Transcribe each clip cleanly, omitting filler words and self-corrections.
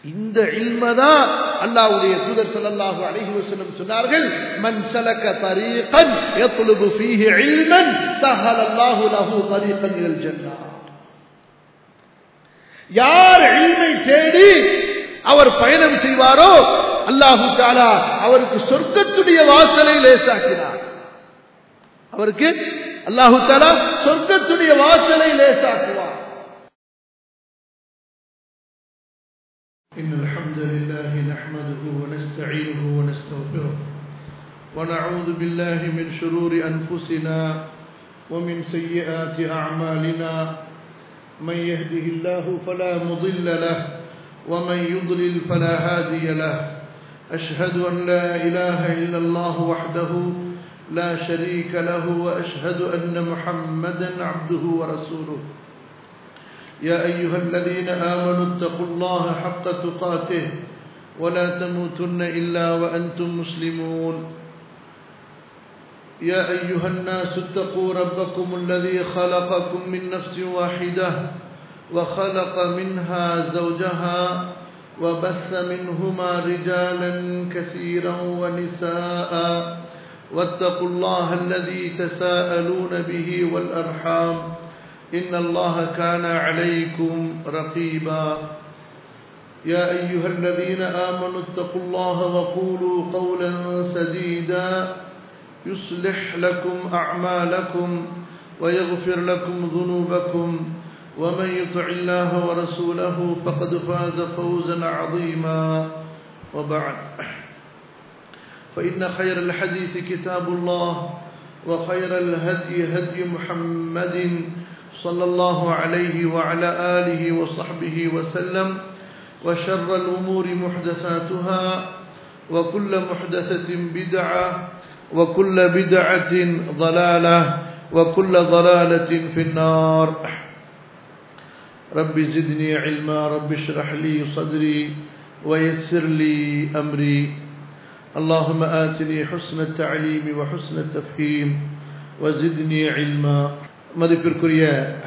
இந்த இல்மதான் அல்லாஹ்வுடைய தூதர் ஸல்லல்லாஹு அலைஹி வஸல்லம் சொன்னார்கள், மன் சலக தரீகன் யத்லுபு ஃபீஹி இல்மன் சஹலல்லாஹு லஹு தரீகன் இலல் ஜன்னah. யார் இல்மை தேடி அவர் பயணம் செய்வாரோ அல்லாஹ் தஆலா அவருக்கு சொர்க்கத்துடைய வாசலை லேசாக்கினார். அவருக்கு அல்லாஹ் தஆலா சொர்க்கத்துடைய வாசலை லேசாக்குவார். إن الحمد لله نحمده ونستعينه ونستغفره ونعوذ بالله من شرور أنفسنا ومن سيئات أعمالنا من يهده الله فلا مضل له ومن يضلل فلا هادي له أشهد أن لا إله إلا الله وحده لا شريك له وأشهد أن محمدا عبده ورسوله. يا أيها الذين آمنوا اتقوا الله حق تقاته ولا تموتن إلا وأنتم مسلمون. يا أيها الناس اتقوا ربكم الذي خلقكم من نفس واحدة وخلق منها زوجها وبث منهما رجالا كثيرا ونساء واتقوا الله الذي تساءلون به والأرحام إن الله كان عليكم رقيبا. يا أيها الذين آمنوا اتقوا الله وقولوا قولا سديدا يصلح لكم أعمالكم ويغفر لكم ذنوبكم ومن يطع الله ورسوله فقد فاز فوزا عظيما. وبعد، فإن خير الحديث كتاب الله وخير الهدي هدي محمد صلى الله عليه وعلى آله وصحبه وسلم وشر الأمور محدثاتها وكل محدثة بدعة وكل بدعة ضلالة وكل ضلالة في النار. رب زدني علما رب اشرح لي صدري ويسر لي أمري. اللهم آتني حسن التعليم وحسن التفهيم وزدني علما. மதிப்பிற்குரிய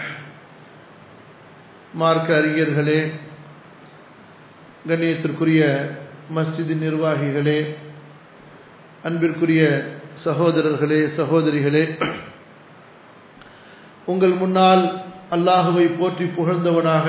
மார்க்க அறிஞர்களே, கண்ணியத்திற்குரிய மஸ்ஜித் நிர்வாகிகளே, அன்பிற்குரிய சகோதரர்களே சகோதரிகளே, உங்கள் முன்னால் அல்லாஹுவை போற்றி புகழ்ந்தவனாக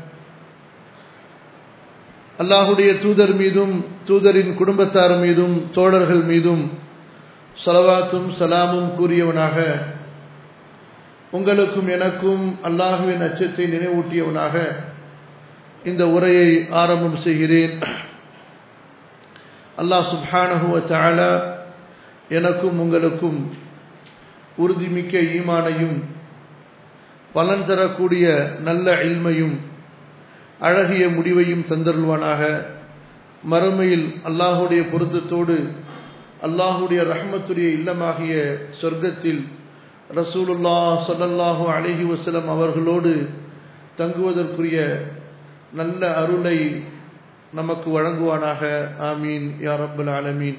அல்லாஹுடைய தூதர் மீதும் தூதரின் குடும்பத்தார் மீதும் தோழர்கள் மீதும் ஸலவாத்தும் சலாமும் கூறியவனாக உங்களுக்கும் எனக்கும் அல்லாஹுவின் அச்சத்தை நினைவூட்டியவனாக இந்த உரையை ஆரம்பம் செய்கிறேன். அல்லாஹ் சுப்ஹானஹு வ தஆலா எனக்கும் உங்களுக்கும் உறுதிமிக்க ஈமானையும் பலன் தரக்கூடிய நல்ல இல்மையும் அழகிய முடிவையும் தந்தருள்வானாக. மறுமையில் அல்லாஹுடைய பொருத்தத்தோடு அல்லாஹுடைய ரஹ்மத்துடைய இல்லமாகிய சொர்க்கத்தில் ரசூலுல்லாஹ் ஸல்லல்லாஹு அலைஹி வஸல்லம் அவர்களோடு தங்குவதற்குரிய நல்ல அருளை நமக்கு வழங்குவானாக. ஆமீன் யா ரப்பல் ஆலமீன்.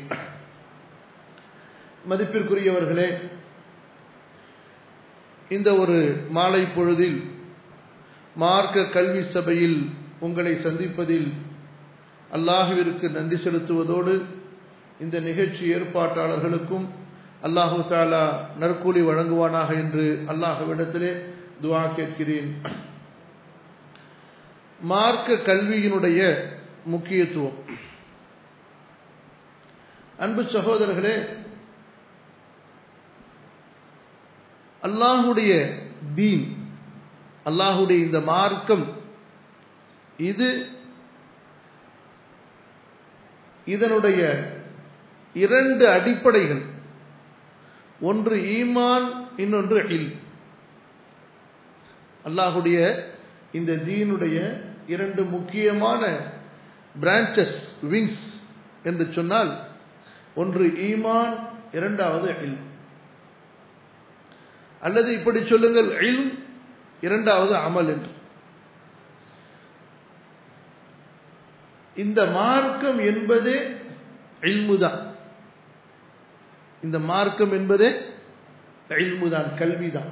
மதிப்பிற்குரியவர்களே, இந்த ஒரு மாலை பொழுதில் மார்க்க கல்வி சபையில் உங்களை சந்திப்பதில் அல்லாஹுவிற்கு நன்றி செலுத்துவதோடு இந்த நிகழ்ச்சி ஏற்பாட்டாளர்களுக்கும் அல்லாஹு தஆலா நற்கூலி வழங்குவானாக என்று அல்லாஹ்விடத்திலே துஆ கேட்கிறேன். மார்க்க கல்வியினுடைய முக்கியத்துவம். அன்பு சகோதரர்களே, அல்லாஹுடைய தீன், அல்லாஹுடைய இந்த மார்க்கம், இதனுடைய இரண்டு அடிப்படைகள், ஒன்று ஈமான், இன்னொன்று இல்ம். அல்லாஹுடைய இந்த தீனுடைய இரண்டு முக்கியமான பிரான்ச்சஸ், விங்ஸ் என்று சொன்னால், ஒன்று ஈமான், இரண்டாவது இல்ம். அல்லது இப்படி சொல்லுங்கள், இல்ம் இரண்டாவது அமல் என்று. இந்த மார்க்கம் என்பதே இல்முதான். இந்த மார்க்கம் என்பதே இல்முதான், கல்விதான்.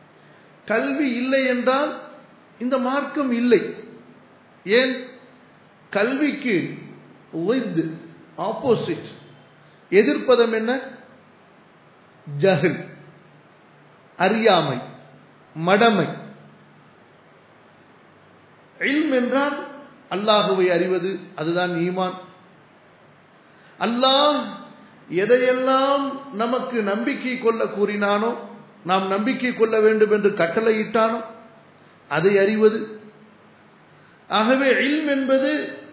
கல்வி இல்லை என்றால் இந்த மார்க்கம் இல்லை. ஏன்? கல்விக்கு ஆப்போசிட் எதிர்ப்பதம் என்ன? ஜஹல், அறியாமை, மடமை. இல்ம் என்றால் அல்லாஹுவை அறிவது, அதுதான் ஈமான். அல்லாஹ் எதையெல்லாம் நமக்கு நம்பிக்கை கொள்ள கூறினானோ, நாம் நம்பிக்கை கொள்ள வேண்டும் என்று கட்டளையிட்டானோ அதை அறிவது. ஆகவே இல்ம் என்பது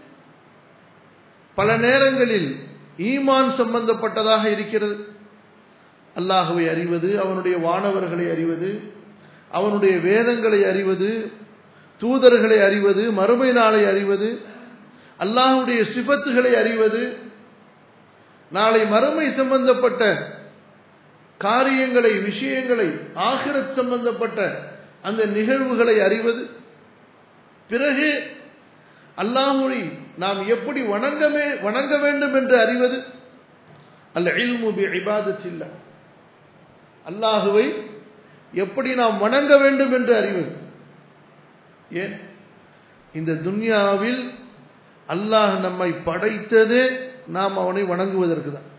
பல நேரங்களில் ஈமான் சம்பந்தப்பட்டதாக இருக்கிறது. அல்லாஹுவை அறிவது, அவனுடைய வானவர்களை அறிவது, அவனுடைய வேதங்களை அறிவது, தூதர்களை அறிவது, மறுமை நாளை அறிவது, அல்லாஹுடைய சிபத்துகளை அறிவது, நாளை மறுமை சம்பந்தப்பட்ட காரியங்களை, விஷயங்களை, ஆகிரத் சம்பந்தப்பட்ட அந்த நிகழ்வுகளை அறிவது. பிறகு அல்லாஹ்வை நாம் எப்படி வணங்க வேண்டும் என்று அறிவது. அல் இல்மு பி இபாதத்தில்லாஹ், அல்லாஹ்வை எப்படி நாம் வணங்க வேண்டும் என்று அறிவது. ஏன் இந்த துன்யாவில் அல்லாஹ் நம்மை படைத்ததே நாம் அவனை வணங்குவதற்கு தான்.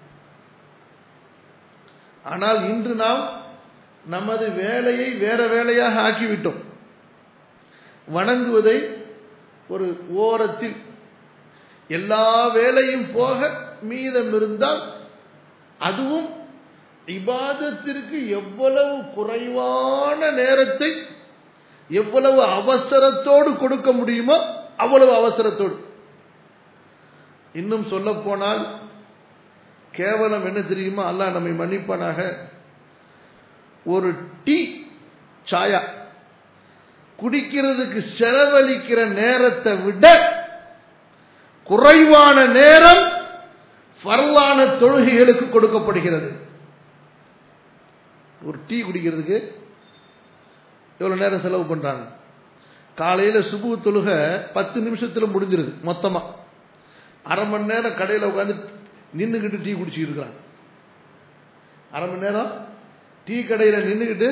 ஆனால் இன்று நாம் நமது வேலையை வேற வேலையாக ஆக்கிவிட்டோம். வணங்குவதை ஒரு ஓரத்தில், எல்லா வேலையும் போக மீதம் இருந்தால் அதுவும் இபாதத்திற்கு எவ்வளவு குறைவான நேரத்தை எவ்வளவு அவசரத்தோடு கொடுக்க முடியுமோ அவ்வளவு அவசரத்தோடு. இன்னும் சொல்ல போனால் கேவலம் என்ன தெரியுமா? அல்லாஹ் நம்மை மன்னிப்பானாக, ஒரு டீ சாயா குடிக்கிறதுக்கு செலவழிக்கிற நேரத்தை விட குறைவான நேரம் ஃபர்லான தொழுகைகளுக்கு கொடுக்கப்படுகிறது. ஒரு டீ குடிக்கிறதுக்கு எவ்வளவு நேரம் செலவு பண்றாங்க? காலையில சுபு தொழுகை 10 நிமிஷத்துல முடிஞ்சிருது. மொத்தமா அரை மணி நேரம் கடையில் உட்காந்து நின்றுகிட்டு டீ குடிச்சிட்டு இருக்கிறாங்க. அரை மணி நேரம் டீ கடையில் நின்றுகிட்டு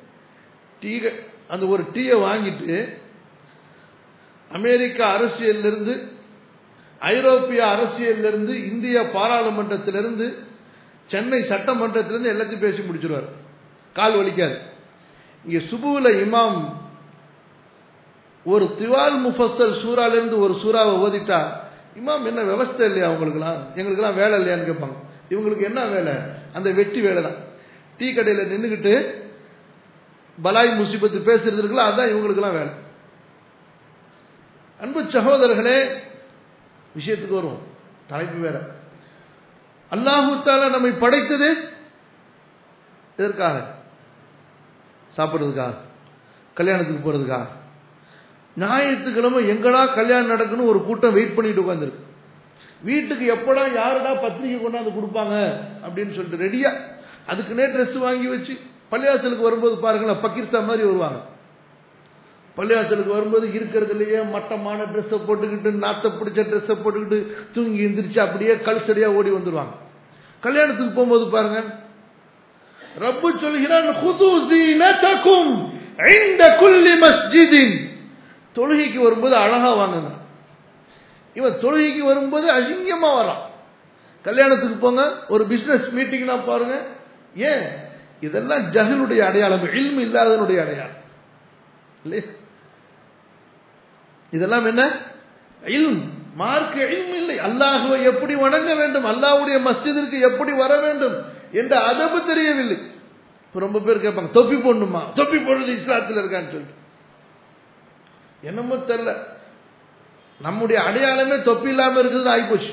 அந்த ஒரு டீயை வாங்கிட்டு அமெரிக்க அரசியலிருந்து, ஐரோப்பிய அரசியலிருந்து, இந்திய பாராளுமன்றத்திலிருந்து, சென்னை சட்டமன்றத்திலிருந்து எல்லாத்தையும் பேசி முடிச்சிருவார். கால் வலிக்காது. இங்க சுபுல இமாம் ஒரு திவால் முஃபஸ்ஸல் சூறாலிருந்து ஒரு சூறாவை ஓதிட்டா, இமாம் என்ன விவஸ்தை இல்லையா அவங்களுக்குலாம், எங்களுக்கெல்லாம் வேலை இல்லையான்னு கேட்பாங்க. இவங்களுக்கு என்ன வேலை? அந்த வெட்டி வேலை தான். டீ கடையில் நின்றுக்கிட்டு பலாய் முசிபத்து பேசுறது இருக்குல்ல, அதுதான் இவங்களுக்கெல்லாம் வேலை. அன்பு சகோதரர்களே, விஷயத்துக்கு வரும், தலைப்பு வேற. அல்லாஹு தஆலா நம்மை படைத்தது எதற்காக? சாப்பிட்றதுக்காக, கல்யாணத்துக்கு போறதுக்காக. ஞாயிற்றுக்கிழமை எங்கடா கல்யாணம் நடக்கணும் ஒரு கூட்டம் வெயிட் பண்ணிட்டு உட்காந்துருக்கு. வீட்டுக்கு எப்படா யாருடா பத்திரிகை கொண்டாந்து கொடுப்பாங்க அப்படின்னு சொல்லிட்டு ரெடியா அதுக்குன்னே ட்ரெஸ் வாங்கி வச்சு பள்ளியாசலுக்கு வரும்போது பாருங்களேன், பக்கிர்ஸ்தா மாதிரி வருவாங்க. பள்ளியாசலுக்கு வரும்போது இருக்கிறதுலையே மட்டமான ட்ரெஸ்ஸை போட்டுக்கிட்டு, நாத்த பிடிச்ச ட்ரெஸ்ஸை போட்டுக்கிட்டு, தூங்கி எந்திரிச்சு அப்படியே கல்சடியா ஓடி வந்துருவாங்க. கல்யாணத்துக்கு போகும்போது பாருங்க, ரப்பு சொல்கிறான், ஹுது ஸீனதகும் இன்த குல்லி மஸ்ஜிதின். தொழுகைக்கு வரும்போது அழகா வாங்குங்க. இவன் தொழுகைக்கு வரும்போது அசிங்கமா வரான். கல்யாணத்துக்கு போங்க, ஒரு பிசினஸ் மீட்டிங்னா பாருங்க. ஏன்? இதெல்லாம் ஜஹலுடைய அடையாளம், இல்மு இல்லாதனுடைய அடையாளம். இதெல்லாம் என்ன? இல்ம், மார்க்க இல்ம் இல்லை. அல்லாஹ்வை எப்படி வணங்க வேண்டும், அல்லாஹ்வுடைய மஸ்ஜிதிற்கு எப்படி வர வேண்டும் என்ற அதபு தெரியவில்லை. ரொம்ப பேர் கேட்பாங்க, தொப்பி போடணுமா? தொப்பி போடுறது இஸ்லாத்தில் இருக்கான்னு சொல்லிட்டு. என்னமோ தெரியல, நம்முடைய அடையாளமே தொப்பி இல்லாம இருக்குது ஆகிப்போச்சு.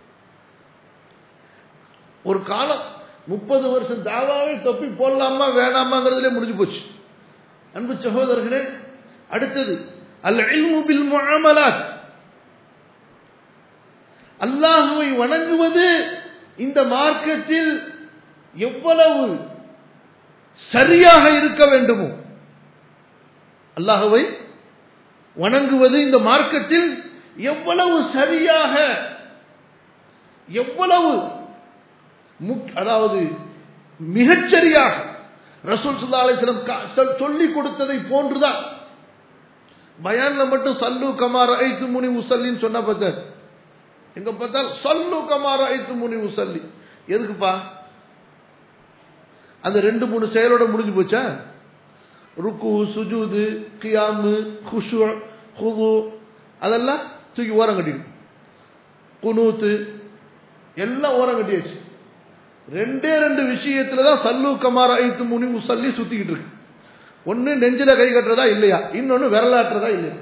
ஒரு காலம் 30 வருஷம் தாவாவே தொப்பி போடலாமா வேணாமாங்கிறதுலே முடிஞ்சு போச்சு. அன்பு சகோதரர்களே, அடுத்தது அல் இல்மு பில் முஆமலாத். அல்லாஹ்வை வணங்குவது இந்த மார்க்கத்தில் எவ்வளவு சரியாக இருக்க வேண்டுமோ, அல்லாஹ்வை வணங்குவது இந்த மார்க்கத்தில் எவ்வளவு சரியாக, எவ்வளவு அதாவது மிகச்சரியாக ரசூல் ஸல்லல்லாஹு அலைஹி வஸல்லம் சொல்லிக் கொடுத்ததை போன்றுதான். பயான்ல மட்டும் சல்லு கமா ரஅய்துமுனி உஸல்லின்னு சொன்னா பத்தாது. எங்க பார்த்தால் சல்லு கமா ரஅய்துமுனி உஸல்லி. எதுக்குப்பா? அந்த 2-3 செயலோட முடிஞ்சு போச்சா? ருக்கு, சுஜூது, கியாமு, குஷு, குது அதெல்லாம் தூக்கி ஓரம் கட்டிடும். குனூத்து எல்லாம் ஓரம் கட்டியாச்சு. 2 விஷயத்துல தான் சல்லு கமா ரஅய்துமுனி உஸல்லி சுத்திக்கிட்டு இருக்கு. ஒன்னு நெஞ்சில கை கட்டுறதா இல்லையா, இன்னொன்னு விரலாட்டுறதா இல்லையா.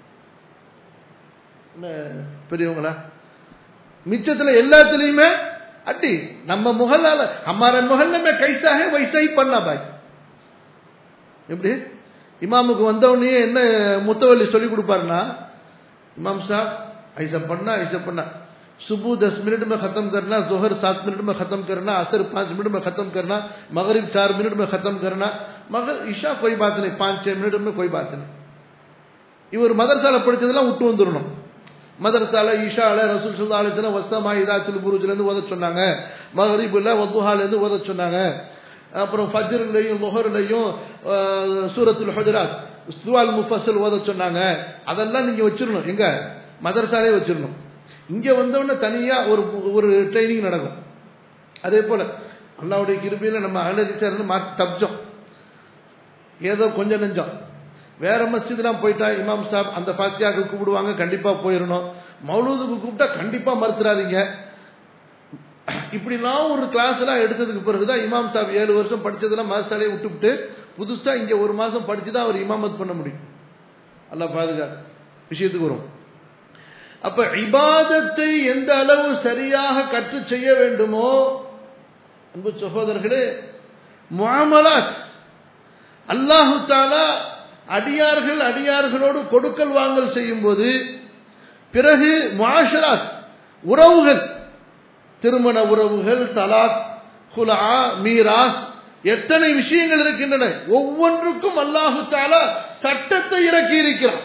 பெரியவங்களா மிச்சத்துல எல்லாத்துலயுமே அட்டி நம்ம முகல்லால हमारे मोहल्ले में कैसा है वैसा ही पढ़ना भाई. எப்படி இமாமுக்கு வந்தவனே என்ன முத்தவல்லி சொல்லி கொடுப்பாருன்னா, இமாம் साहब ऐसा पढ़ना ऐसा पढ़ना, सुबह 10 मिनट में खत्म करना, जोहर 7 मिनट में खत्म करना, असर 5 मिनट में खत्म करना, मगरिब 4 मिनट में खत्म करना, मगर ईशा कोई बात नहीं 5-6 मिनट में कोई बात नहीं. இவர் மதரசால படிச்சதெல்லாம் விட்டு வந்துடணும். மதரசால ஈஷால ரசூல் ஸல்லல்லாஹு அலைஹி வஸல்லம் வஸ்ஸமா இதாத்துல் புரூஜ்ல இருந்து ஓத சொன்னாங்க, மக்ரிப்ல வதுஹால இருந்து ஓத சொன்னாங்க, அப்புறம் ஃபஜ்ர்லயும் லுஹர்லயும் சூரத்துல் ஹுஜராத் சுவால் முஃபஸ்ஸல் ஓத சொன்னாங்க. அதெல்லாம் நீங்க வச்சிரணும். எங்க மதரசாலே வச்சிரணும். இங்க வந்தவன தனியா ஒரு ட்ரைனிங் நடக்கும். அதே போல அல்லாஹ்வுடைய கிருபையில நம்ம அஹ்லதீஸ்ல மாத்தி தப்ஜம் ஏதோ கொஞ்சம் நெஞ்சம். வேற மஸ்ஜித்லாம் போயிட்டா இமாம் சாப் அந்த ஃபாத்தியாக்கு கூப்பிடுவாங்க, கண்டிப்பா போயிடணும். மௌலூதுக்கு கூப்பிட்டா கண்டிப்பா மறுத்துறாதீங்க. இப்படிலாம் ஒரு கிளாஸ் எல்லாம் எடுத்ததுக்கு பிறகுதான் இமாம் சாப் 7 வருஷம் படிச்சதெல்லாம் மதரசாலையை விட்டுவிட்டு புதுசா இங்க 1 மாசம் படிச்சுதான் அவர் இமாமத் பண்ண முடியும். அல்லாஹ் பாதுகாத்து விஷயத்துக்கு வரும். அப்ப இபாதத்தை எந்த அளவு சரியாக கற்று செய்ய வேண்டுமோ, அன்பு சகோதரர்களே, முஆமலாத் அல்லாஹு தஆலா அடியார்களோடு கொடுக்கல் வாங்கல் செய்யும் போது, பிறகு முஆஷராத் உறவுகள், திருமண உறவுகள், தலாக், குலா, மீராஸ், எத்தனை விஷயங்கள் இருக்கின்றன. ஒவ்வொன்றுக்கும் அல்லாஹு தஆலா சட்டத்தை இறக்கி இருக்கிறார்.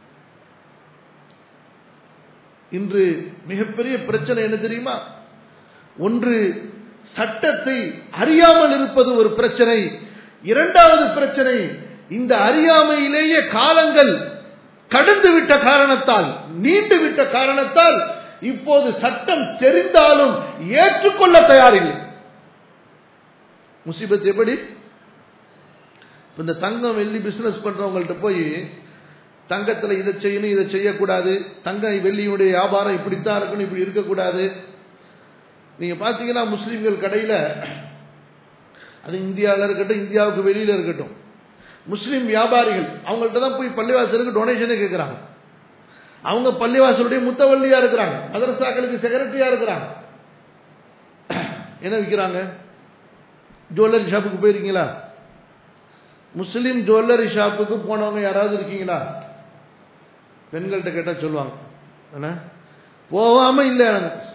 இன்று மிகப்பெரிய பிரச்சனை என்ன தெரியுமா? ஒன்று சட்டத்தை அறியாமல் இருப்பது ஒரு பிரச்சனை. இரண்டாவது பிரச்சனை, இந்த அறியாமையிலேயே காலங்கள் கடந்து விட்ட காரணத்தால், நீண்டு விட்ட காரணத்தால் இப்போது சட்டம் தெரிந்தாலும் ஏற்றுக்கொள்ள தயாரில்லை. முசீபத் எப்படி? இந்த தங்கம் வெள்ளி பிசினஸ் பண்றவங்கள்ட்ட போய் தங்கத்துல இதை செய்யணும் இதை செய்யக்கூடாது, தங்கம் வெள்ளியுடைய வியாபாரம் இப்படித்தான் இருக்கணும் இப்படி இருக்கக்கூடாது. நீங்க பாத்தீங்கன்னா முஸ்லீம்கள் கடையில, அது இந்தியாவில் இருக்கட்டும் இந்தியாவுக்கு வெளியில இருக்கட்டும், முஸ்லீம் வியாபாரிகள் அவங்கள்ட்ட தான் போய் பள்ளிவாசலுக்கு டொனேஷனே கேட்கிறாங்க. அவங்க பள்ளிவாசலுடைய முத்தவள்ளியா இருக்கிறாங்க, மதரசாக்களுக்கு செக்ரட்டரியா இருக்கிறாங்க. என்ன விற்கிறாங்க? ஜுவல்லரி ஷாப்புக்கு போயிருக்கீங்களா? முஸ்லீம் ஜுவல்லரி ஷாப்புக்கு போனவங்க யாராவது இருக்கீங்களா? பெண்கள்கிட்ட கேட்டா சொல்லுவாங்க, போவாம இல்ல.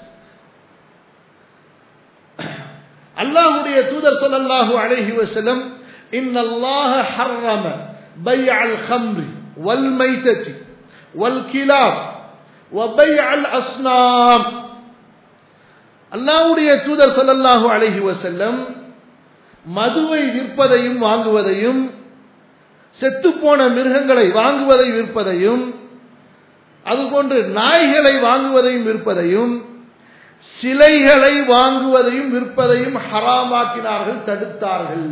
அல்லாஹ்வுடைய தூதர் ஸல்லல்லாஹு அலைஹி வஸல்லம், இன்னல்லாஹ ஹர்ரம பைஅல் ஹம்ரி வல் மைத்ததி வல் கிலாப் வ பைஅல் அஸ்னாம். அல்லாஹ்வுடைய தூதர் ஸல்லல்லாஹு அலைஹி வஸல்லம் மதுவை விற்பதையும் வாங்குவதையும், செத்துப்போன மிருகங்களை வாங்குவதை விற்பதையும், அதுபோன்று நாய்களை வாங்குவதையும் விற்பதையும், சிலைகளை வாங்குவதையும் விற்பதையும் ஹராமாக்கினார்கள், தடுத்தார்கள்.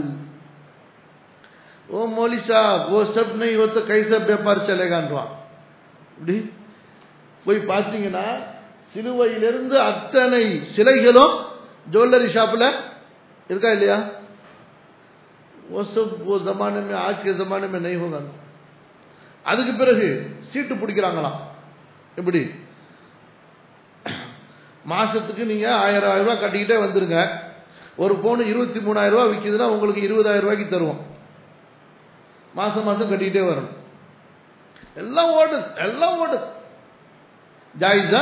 ஓ மௌலி சாப், वो सब नहीं हो तो कैसा व्यापार चलेगाன்றான். இப்படி போய் பார்த்தீங்கன்னா சிலுவையிலிருந்து அத்தனை சிலைகளும் ஜுவல்லரி ஷாப்ல இருக்கா இல்லையா? वो सब वो जमाने में आज के जमाने में नहीं होगा. அதுக்கு பிறகு சீட்டு பிடிக்கிறாங்களாம். எப்படி? மாசத்துக்கு நீங்க 1000 ரூபாய் கட்டிக்கிட்டே வந்துருங்க, ஒரு பவுன் 23,000 ரூபாய் விற்குதுன்னா உங்களுக்கு 20,000 ரூபாய்க்கு தருவோம். மாசம் மாசம் கட்டிக்கிட்டே வரணும். எல்லாம் ஓடுது. ஜாயிஸா?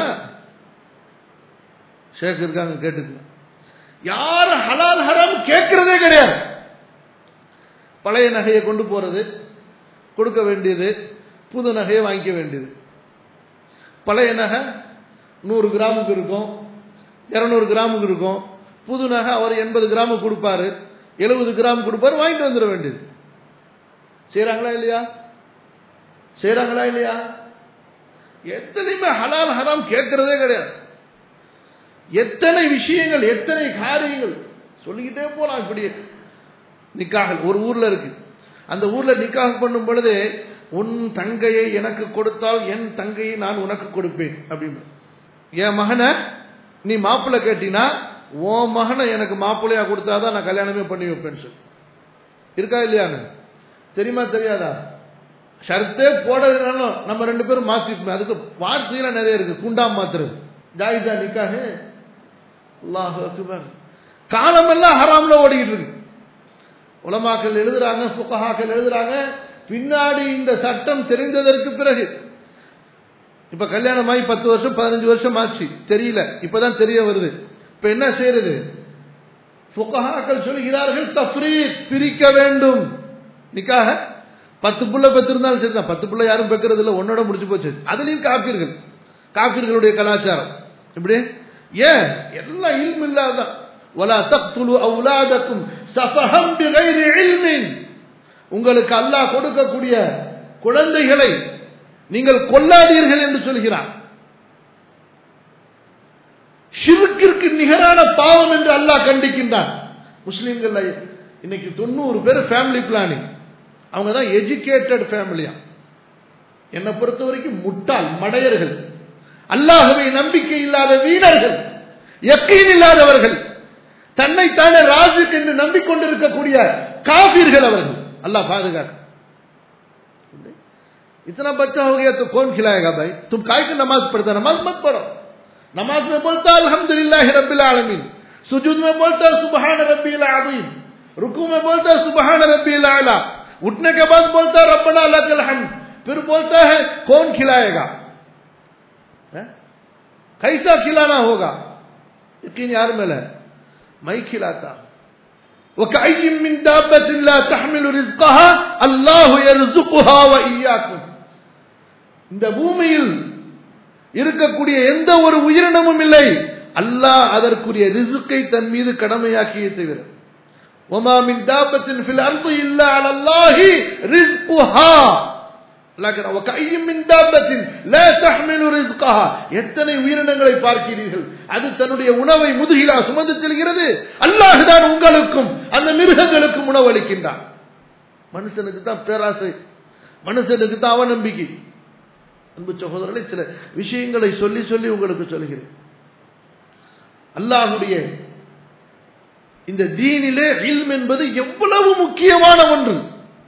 ஷேக் இருக்காங்க, கேட்டுக்கு. யாரு ஹலால் ஹராம் கேட்கிறதே கிடையாது. பழைய நகையை கொண்டு போறது, கொடுக்க வேண்டியது, புது நகையை வாங்கிக்க வேண்டியது. பழைய நகை 100 கிராமுக்கு இருக்கும், 200 கிராமுக்கு இருக்கும். புது நகை அவர் 80 கிராமுக்கு கொடுப்பாரு, 70 கிராம் கொடுப்பாரு, வாங்கிட்டு வந்துட வேண்டியது. செய்யறாங்களா இல்லையா? செய்யறாங்களா இல்லையா? எத்தனையுமே ஹலால் ஹராம் கேட்கறதே கிடையாது. எத்தனை விஷயங்கள், எத்தனை காரியங்கள் சொல்லிக்கிட்டே போலாம். இப்படி நிக்காக ஒரு ஊர்ல இருக்கு. அந்த ஊர்ல நிக்காக பண்ணும் பொழுது, உன் தங்கையை எனக்கு கொடுத்தால் என் தங்கையை நான் உனக்கு கொடுப்பேன் அப்படின்னு. என் மகனை நீ மாப்பிள்ளை கேட்டினா உன் மகனை எனக்கு மாப்பிள்ளையா கொடுத்தாதான் நான் கல்யாணமே பண்ணி வைப்பேன்னு சொல்லி இருக்கா இல்லையான்னு தெரியுமா தெரியாதா? ஷர்த்தே போடனாலும் நம்ம 2 பேரும் மாத்திப்போம். அதுக்கு வார்த்தையில நிறைய இருக்கு. குண்டாம் மாத்துறது ஜாயிஸா நிக்காக? அல்லாஹு அக்பர். காலமெல்லாம் ஹராம்ல ஓடிக்கிட்டு இருக்கு. உலமாக்கள் எழுதுறாங்க, ஃபுகஹாக்கள் எழுதுறாங்க, பின்னாடி இந்த சட்டம் தெரிந்ததற்கு பிறகு, இப்ப கல்யாணம் ஆகி 10 வருஷம் 15 வருஷம் ஆச்சு, தெரியல, இப்பதான் தெரிய வருது. இப்ப என்ன செய்யறது? ஃபுகஹாக்கள் சொல்கிறார்கள் தஃப்ரீக், பிரிக்க வேண்டும். நிக்காக 10 புள்ள பெற்றிருந்தாலும் சரிதான். 10 புள்ள யாரும் பெக்கிறது இல்லை, ஒன்னோட முடிச்சு போச்சு. அதுலயும் காப்பீர்கள், காப்பீர்களுடைய கலாச்சாரம் இப்படி. ஏன்? எல்லாம் இல்ம் இல்லாதான். வலா தக்துலு அவுலாதக்கும் சஃபஹம் பிகைரி இல்மின். உங்களுக்கு அல்லாஹ் கொடுக்கக்கூடிய குழந்தைகளை நீங்கள் கொல்லாதீர்கள் என்று சொல்கிறார். ஷிர்கிற்கு நிகரான பாவம் என்று அல்லாஹ் கண்டிக்கின்றான். முஸ்லிம்கள் இன்னைக்கு 90 பேர் ஃபேமிலி பிளானிங். அவங்க தான் எஜுகேட்டட் ஃபேமிலியா. என்னை பொறுத்த வரைக்கும் முட்டாள் மடையர்கள், அல்லாஹ்வை நம்பிக்கை இல்லாத வீரர்கள், யக்கீன் இல்லாதவர்கள், தன்னைத்தானே ராஜிக் என்று நம்பிக்கொண்டிருக்கக்கூடிய காஃபிர்கள் அவர்கள். अल्लाह பாதுகாக்க. इतना बच्चा हो गया तो कौन खिलाएगा भाई? तुम काय की नमाज पढ़ता? नमाज मत पढ़ो. नमाज में बोलता अल्हम्दुलिल्लाह रब्बिल आलमीन, सुजूद में बोलता सुबहान रब्बिल अज़ीम, रुकू में बोलता सुबहान रब्बिल आला, उठने के बाद बोलता रब्बना लकल हम्द, फिर बोलता है कौन खिलाएगा? कैसा खिलाना होगा? यकीन यार में है, मैं खिलाता. وَكَأَيٍّ مِّن دَابَّةٍ لَا تَحْمِلُ رِزْقَهَا اللَّهُ يَرْزُقُهَا وَإِيَّاكُمْ. இந்த பூமியில் இருக்கக்கூடிய எந்த ஒரு உயிரினமும் இல்லை, அல்லாஹ் அதற்குரிய ரிஸ்கை தன் மீது கடமையாக்கியே தவிர. وَمَا مِن دَابَّةٍ فِي الْأَرْضِ إِلَّا عَلَى اللَّهِ رِزْقُهَا. وَكَأَيٍّ مِّن دَابَّةٍ لَا تَحْمِلُ رِزْقَهَا. எத்தனை உயிரினங்களை பார்க்கிறீர்கள், அது தன்னுடைய உணவை முதுகிலா சுமந்து செல்கிறது. அல்லாஹ் தான் உங்களுக்கும் அந்த மிருகங்களுக்கும் உணவு அளிக்கின்றான். மனுஷனுக்கு தான் பேராசை, மனுஷனுக்கு தான் அவநம்பிக்கை. அன்பு சகோதரர்களை, சில விஷயங்களை சொல்லி சொல்லி உங்களுக்கு சொல்கிறேன். அல்லாஹ்வுடைய இந்த தீனிலே இல்ம் என்பது எவ்வளவு முக்கியமான ஒன்று.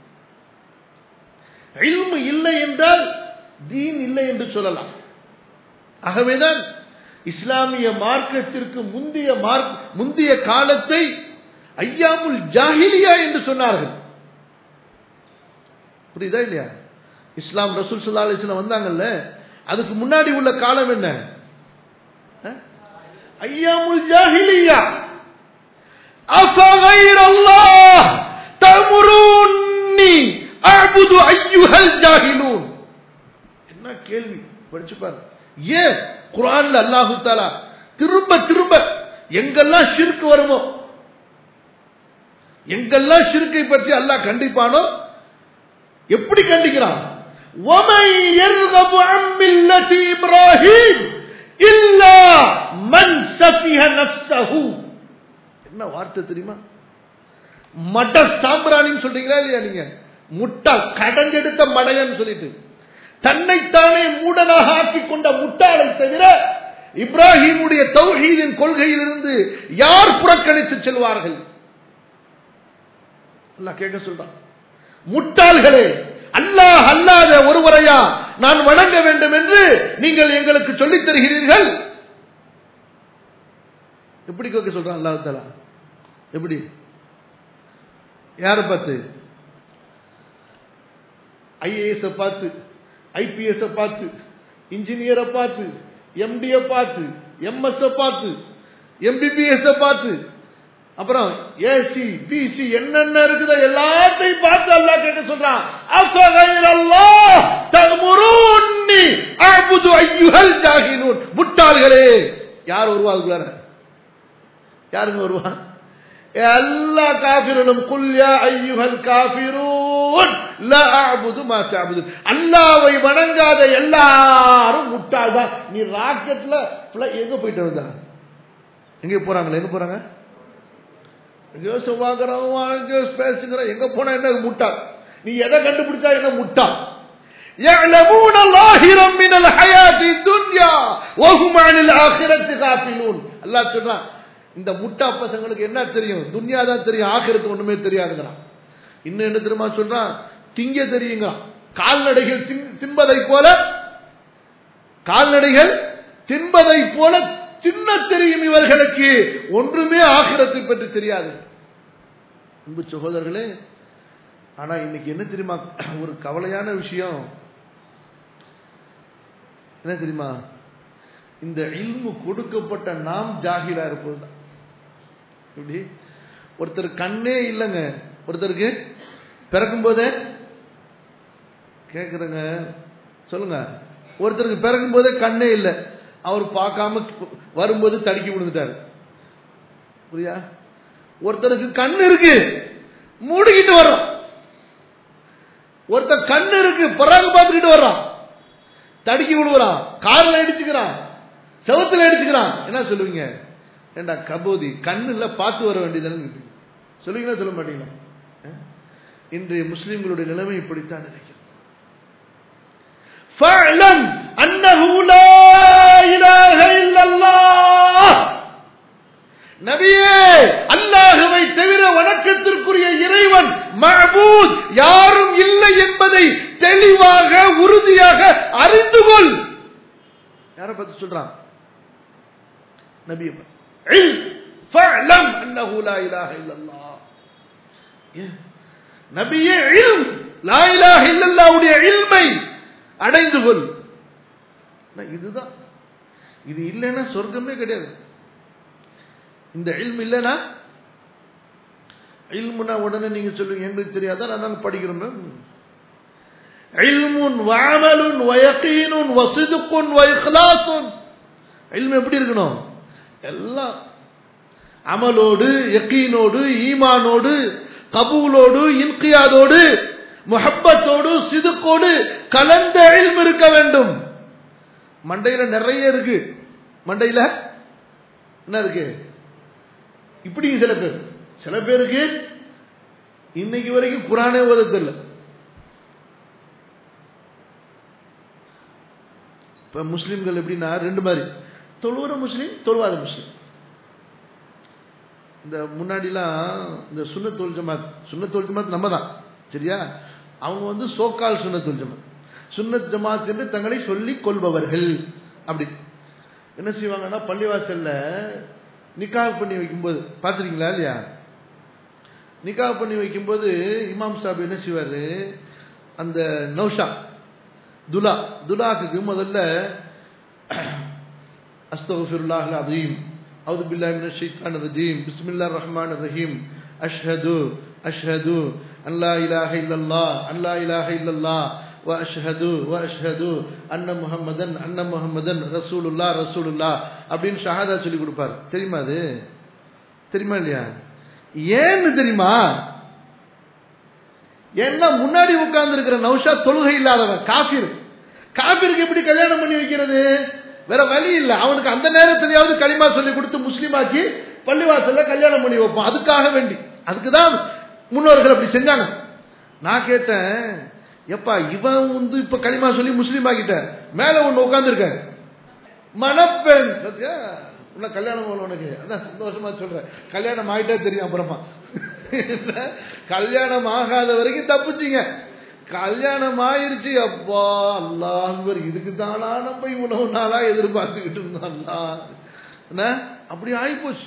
இல்ம் இல்லை என்றால் தீன் இல்லை என்று சொல்லலாம். ஆகவேதான் இஸ்லாமிய மார்க்கத்திற்கு முந்திய காலத்தை ஐயாமுல் ஜாஹிலியா என்று சொன்னார்கள். புரியுதா இல்லையா? இஸ்லாம் ரசூல் ஸல்லல்லாஹு அலைஹி வஸல்லம் வந்தாங்கல்ல, அதுக்கு முன்னாடி உள்ள காலம் என்ன? ஐயாமுல் ஜாஹிலியா. அஃபகைரல்லாஹ் தமுருன்னி அஅ்புது அய்யுஹல் ஜாஹிலூன். என்ன கேள்வி, படிச்சு பாருங்க. ஏன் குர்ஆன்ல அல்லாஹ் தஆலா திரும்ப திரும்ப எங்கெல்லாம் ஷிர்க் வருமோ, எங்கெல்லாம் ஷிர்க்கை பற்றி அல்லாஹ் கண்டிப்பானோ, எப்படி கண்டிக்கிறான்? وَمَن يَرْغَبُ عَن مِّلَّةِ إِبْرَاهِيمَ إِلَّا مَن سَفِهَ نَفْسَهُ. என்ன வார்த்தை தெரியுமா? மட சாம்பிராணின்னு சொல்றீங்களா இல்லையா? நீங்க முட்டாள், கடஞ்செடுத்த மடையன்னு சொல்லிட்டு தன்னைத்தானே மூடனாக ஆக்கிக் கொண்ட முட்டாளை தவிர இப்ராஹிமுடைய தௌஹீதின் கொள்கையிலிருந்து யார் புறக்கணித்து செல்வார்கள்? அல்லாஹ் கேட்க சொல்றான், முட்டாள்களே, அல்லாஹ் அல்லாத ஒருவரையா நான் வணங்க வேண்டும் என்று நீங்கள் எங்களுக்கு சொல்லித் தருகிறீர்கள்? எப்படி கேட்க சொல்றான் அல்லாஹ் தஆலா? எப்படி? யாரை பார்த்து? ஐஏஎஸ் பார்த்து, ஐபிஎஸ் பார்த்து, இன்ஜினியரை பார்த்து, எம்டியை பார்த்து, எம்எஸ் பார்த்து, எம்பிபிஎஸ் பார்த்து, அப்புறம் ஏசி பிசி என்னென்ன இருக்குதோ எல்லாத்தையும் பார்த்து அல்லாஹ் கேட்க சொல்றான், அஃபகைரல்லாஹ் தமுருன்னி அஅ்புது அய்யுஹல் ஜாஹிலூன். முட்டாள்களே, யார் வருவா அதுக்குள்ளார? யாருங்க வருவா? எல்லா காஃபிர்களும் குல் யா அய்யுஹல் காஃபிரூன் முஷ்ரிகூன் லா அஅபுது மா தஅபுது. அல்லாஹ்வை வணங்காத எல்லாரும் முட்டாள்தான். நீ ராக்கெட்ல எங்க போயிட்டு வந்தா? எங்க போறாங்க? எங்க போறாங்க? எங்கயோ செவ்வாய்க்கிரகம் ஸ்பேஸ்ங்கற எங்க போனா என்ன முட்டாள்? நீ எதை கண்டுபிடிச்சா என்ன முட்டாள்? يعلمون ظاهرا من الحياة الدنيا وهم عن الآخرة غافلون. அல்லாஹ் சொல்றான், இந்த முட்டா பசங்களுக்கு என்ன தெரியும்? துன்யா தான் தெரியும், ஆகிரத்து ஒண்ணுமே தெரியாதுங்கறான். இன்னும் என்ன தெரியுமா சொல்றான்? திங்க தெரியுங்கறான். கால்நடைகள் தின்பதை போல தின்ன தெரியும் இவர்களுக்கு, ஒன்றுமே ஆகிரத்தை பற்றி தெரியாது. அன்பு சகோதரர்களே, ஆனா இன்னைக்கு என்ன தெரியுமா ஒரு கவலையான விஷயம் என்ன தெரியுமா? இந்த இல்மு கொடுக்கப்பட்ட நாம் ஜாஹிலா இருப்பதுதான். இப்படி ஒருத்தர் கண்ணே இல்லைங்க, ஒருத்தருக்கு பிறக்கும் போதே கேக்குறங்க சொல்லுங்க, ஒருத்தருக்கு பிறக்கும் போதே கண்ணே இல்லை, அவர் பார்க்காம வரும்போது தடுக்கி விழுந்துட்டாரு. புரியா? ஒருத்தருக்கு கண்ணு இருக்கு, மூடிக்கிட்டு வர்றோம். ஒருத்தர் கண்ணு இருக்கு, பிறகு பார்த்துக்கிட்டு வர்றான், தடுக்கி விழுவுறான், கார்ல அடிச்சுக்கிறான், செவத்துல அடிச்சுக்கிறான். என்ன சொல்லுவீங்க? ஏண்டா கபோதி, கண்ணுல பார்த்து வர வேண்டியதுன்னு சொல்லுவீங்களா? சொல்ல மாட்டீங்களா? இன்றைய முஸ்லிம்களுடைய நிலைமை இப்படித்தான் இருக்கிறது. ஃபஅலம் அன்னஹு லா இலாஹ இல்லல்லாஹ். நபியே, அல்லாஹ்வை தவிர வணக்கத்திற்குரிய இறைவன் மஅபூத் யாரும் இல்லை என்பதை தெளிவாக உறுதியாக அறிந்து கொள். யாரை பத்தி சொல்றான்? நபியை பத்தி. ஃபஅலம் அன்னஹு லா இலாஹ இல்லல்லாஹ். நபியே, இல்ம், லா இலாஹ இல்லல்லாஹ்வுடைய இல்மை அடைந்து கொள். இதுதான். இது இல்லைன்னா சொர்க்கமே கிடையாது. இந்த இல்ம் இல்லைன்னா, இல்முனா உடனே நீங்க சொல்லுவீங்க எங்களுக்கு தெரியாதா, நான் படிக்கிறோம். இல்முன் வஅமலுன் வயகீனுன் வஸிதுகுன் வஇக்லாஸுன். இல்ம் எப்படி இருக்கணும்? எல்லாம் அமலோடு, யகீனோடு, ஈமானோடு, கபூலோடு, இன்கியாதோடு, முஹப்பத்தோடு, சிதுக்கோடு கலந்த இல்ம் இருக்க வேண்டும். மண்டையில நிறைய இருக்கு. மண்டையில என்ன இருக்கு? இப்படி சில பேருக்கு இன்னைக்கு வரைக்கும் குர்ஆனே ஓத தெரியல. இப்ப முஸ்லிம்கள் எப்படின்னா ரெண்டு மாதிரி, தொழுவுற முஸ்லீம், தொழுவாத முஸ்லீம். இந்த முன்னாடிலாம் இந்த சுன்னத்துல் ஜமாத் நம்ம தான், சரியா? அவங்க சோக்கால் சுன்னத்துல் ஜமாத், சுன்னத் ஜமாத் என்று தங்களை சொல்லிக் கொள்பவர்கள். அப்படி என்ன செய்வாங்கன்னா, பள்ளிவாசல்ல நிக்காஹ் பண்ணி வைக்கும்போது பார்த்துருக்கீங்களா இல்லையா? நிக்காஹ் பண்ணி வைக்கும்போது இமாம் சாஹிப் என்ன செய்வாரு, அந்த நௌஷா துலாக்கு முதல்ல அஸ்தக்ஃபிருல்லாஹல் அஸீம், அஊது பில்லாஹி மினஷ் ஷைத்தானிர் ரஜீம், பிஸ்மில்லாஹிர் ரஹ்மானிர் ரஹீம், அஷ்ஹது அன் லா இலாஹ இல்லல்லாஹ், அன் லா இலாஹ இல்லல்லாஹ் வ அஷ்ஹது அன்ன முஹம்மதன் ரசூலுல்லாஹ் அப்படின்னு ஷஹாதா சொல்லி கொடுப்பார். தெரியுமா? அது தெரியுமா இல்லையா? ஏன்னு தெரியுமா? ஏன்னா முன்னாடி உட்கார்ந்து இருக்கிற நௌஷா தொழுகை இல்லாதவன், காஃபிருக்கு எப்படி கல்யாணம் பண்ணி வைக்கிறது? வேற வழி இல்லை. அவனுக்கு அந்த நேரத்திலேயாவது களிமா சொல்லி கொடுத்து முஸ்லீமாக்கி பள்ளிவாசல்ல கல்யாணம் பண்ணி வைப்போம். அதுக்காக வேண்டி, அதுக்குதான் முன்னோர்கள் அப்படி செஞ்சாங்க. நான் கேட்டேன், எப்பா இவன் இப்ப களிமா சொல்லி முஸ்லீம் ஆகிட்ட, மேல ஒண்ணு உட்கார்ந்து இருக்க மணப்பெண், உன்ன கல்யாணம் போல உனக்கு, அதான் சந்தோஷமா சொல்றேன். கல்யாணம் ஆகிட்டே தெரியும். அப்புறமா கல்யாணம் ஆகாத வரைக்கும் தப்புச்சிங்க, கல்யாணம் ஆயிருச்சு, அப்பா அல்லாஹ், இதுக்கு தானா நம்ம இவ்வளவு நாளா எதிர்பார்த்துக்கிட்டு இருந்தோம். அப்படி ஆயிப்போச்சு.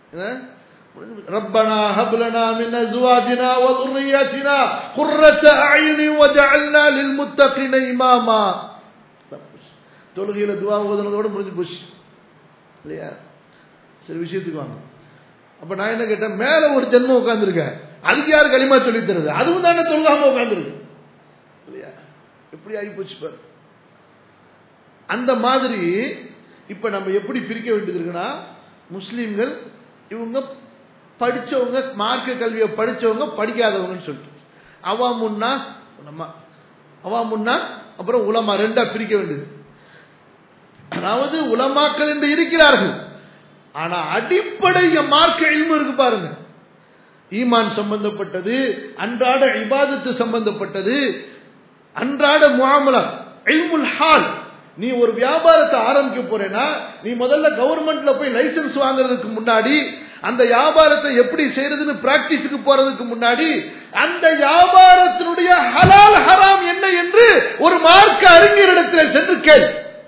ربنا هب لنا من ازواجنا وذرياتنا قرة اعين وجعلنا للمتقين اماما. தொழுகையில துஆ ஓதுனதோட முடிஞ்சு போச்சு இல்லையா? சரி, விஷயத்துக்கு வாங்க. அப்ப நான் என்ன கேட்டேன், மேல ஒரு ஜென்மம் உட்கார்ந்துருக்க, அதுக்கு யாரு களிமா சொல்லி தருது? அதுவும் தானே தொழுகாம உட்கார்ந்துருக்கு இல்லையா? எப்படி ஆகி போச்சு பாரு. அந்த மாதிரி இப்ப நம்ம எப்படி பிரிக்க வேண்டியது இருக்குன்னா, முஸ்லீம்கள் இவங்க படிச்சவங்க, மார்க்க கல்வியை படிச்சவங்க, படிக்காதவங்கன்னு சொல்லிட்டு அவாமுன்னா உலமா, அவாமுன்னா அப்புறம் உலமா, ரெண்டா பிரிக்க வேண்டியது. அதாவது உலமாக்கள் என்று இருக்கிறார்கள், ஆனா அடிப்படை மார்க்க இல்மு இருக்கு பாருங்க, ஈமான் சம்பந்தப்பட்டது, அன்றாட இபாதத்து சம்பந்தப்பட்டது, அன்றாட முஆமலா, இல்முல் ஹால். நீ ஒரு வியாபாரத்தை ஆரம்பிக்க போறேன்னா நீ முதல்ல கவர்மெண்ட்ல போய் லைசன்ஸ் வாங்குறதுக்கு முன்னாடி, அந்த வியாபாரத்தை எப்படி செய்யறதுன்னு பிராக்டிஸுக்கு போறதுக்கு முன்னாடி, அந்த வியாபாரத்தினுடைய ஹலால் ஹராம் என்ன என்று ஒரு மார்க்க அறிஞரிடத்தில் சென்று கேள்.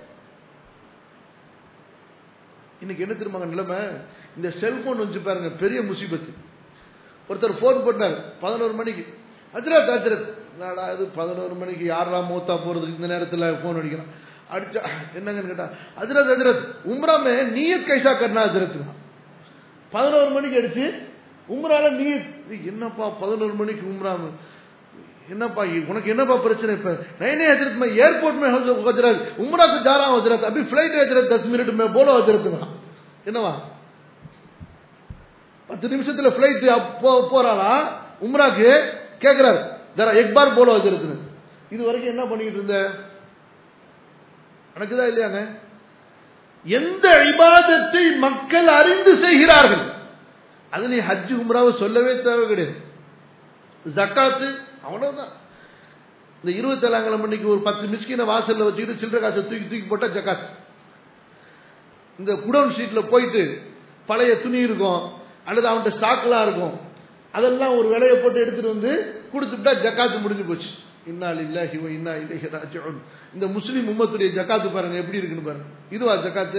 இன்னைக்கு என்ன தெரியுமா நிலைமை? இந்த செல்போன் வச்சு பாருங்க, பெரிய முசீபத்து. ஒருத்தர் போன் பண்ணார் 11 மணிக்கு, ஹஜ்ரத் ஹஜ்ரத், இது 11 மணிக்கு யாரெல்லாம் மூத்தா போறதுக்கு இந்த நேரத்தில் போன் அடிக்கிறான். அடிச்சா என்னங்கன்னு கேட்டா, ஹஜ்ரத் ஹஜ்ரத் உம்ரா மே நியத் கைசா கர்னா ஹஜ்ரத். 11 மணிக்கு அடிச்சு உம்ரால நியத். என்னப்பா 11 மணிக்கு உம்ரா, என்னப்பா உனக்கு என்னப்பா பிரச்சனை? இப்ப நைனே ஹஜ்ரத் मैं एयरपोर्ट में हजरत उमरा को जा रहा हूं हजरत, अभी फ्लाइट है हजरत 10 मिनट में, बोलो हजरत. என்னவா 10 நிமிஷத்துல ஃளைட் போறாளா உம்ராக்கு? கேக்குறாரு, ஜரா एक बार बोलो हजरत. இது வரைக்கும் என்ன பண்ணிட்டு இருந்த? நடக்குதா இல்லையாங்க? எந்த இபாதத்தை மக்கள் அறிந்து செய்கிறார்கள், அது நீ ஹஜ் உம்ராவை சொல்லவே தேவை கிடையாது. ஜக்காத்து அவ்வளவுதான். இந்த 27 மணிக்கு ஒரு 10 மிஸ்கினை வாசல்ல வச்சுக்கிட்டு சில்லறை காசை தூக்கி தூக்கி போட்டா ஜக்காத். இந்த குடவுன் ஷீட்ல போயிட்டு பழைய துணி இருக்கும் அல்லது அவன்கிட்ட ஸ்டாக்லாம் இருக்கும், அதெல்லாம் ஒரு விலையை போட்டு எடுத்துட்டு வந்து கொடுத்துட்டா ஜக்காத்து முடிஞ்சு போச்சு. இன்னா லில்லாஹி வ இன்னா இலைஹி ராஜிஊன். இந்த முஸ்லிம் உம்மத்துடைய ஜக்காத்து பாருங்க எப்படி இருக்குன்னு பாருங்க. இதுவா ஜக்காத்து?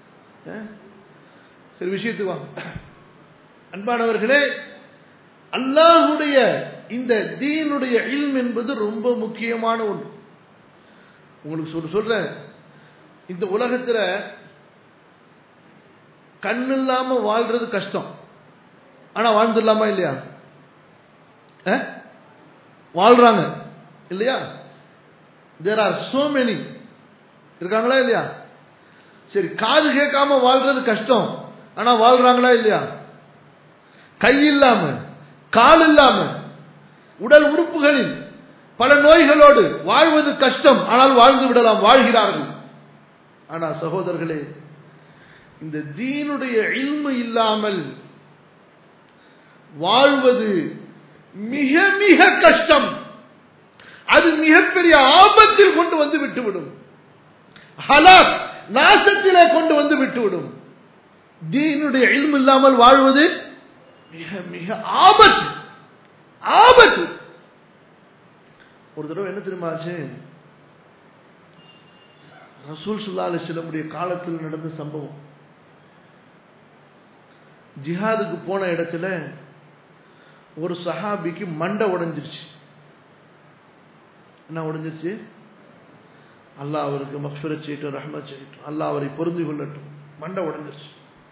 சரி, விஷயத்துக்கு வாங்க. அன்பானவர்களே, அல்லாஹ்வுடைய இந்த தீனுடைய இல்ம் என்பது ரொம்ப முக்கியமான ஒன்று. உங்களுக்கு சொல்றேன், இந்த உலகத்துல கண்ணு இல்லாம வாழ்றது கஷ்டம். ஆனா வாழ்ந்துடலாமா இல்லையா? வாழ்றாங்க இல்லையா? தேர் ஆர் சோ மெனி, இருக்காங்களா இல்லையா? சரி, காது கேட்காம வாழ்றது கஷ்டம், ஆனா வாழ்றாங்களா இல்லையா? கை இல்லாம, கால் இல்லாம, உடல் உறுப்புகளில் பல நோய்களோடு வாழ்வது கஷ்டம், ஆனால் வாழ்ந்து விடலாம், வாழ்கிறார்கள். ஆனா சகோதரர்களே, இந்த தீனுடைய இல்மு இல்லாமல் வாழ்வது மிக மிக கஷ்டம். அது மிகப்பெரிய ஆபத்தில் கொண்டு வந்து விட்டுவிடும், ஹலாக் நாசத்திலே கொண்டு வந்து விட்டுவிடும். தீனுடைய இல்மு இல்லாமல் வாழ்வது மிக மிக ஆபத்து, ஆபத்து. ஒரு தடவை என்ன தெரியுமா ஆச்சு? ரசூல் ஸல்லல்லாஹு அலைஹி வஸல்லம் காலத்தில் நடந்த சம்பவம். ஜிஹாதுக்கு போன இடத்துல ஒரு சஹாபிக்கு மண்டை உடைஞ்சிருச்சு. என்ன உடைஞ்சிருச்சு? அல்லாஹ் அவருக்கு மக்ஃபிரத் செய்யட்டும், ரஹ்மத் செய்யட்டும், அல்லாஹ் அவரை பொருந்தி கொள்ளட்டும். மண்டை உடைஞ்சிருச்சு.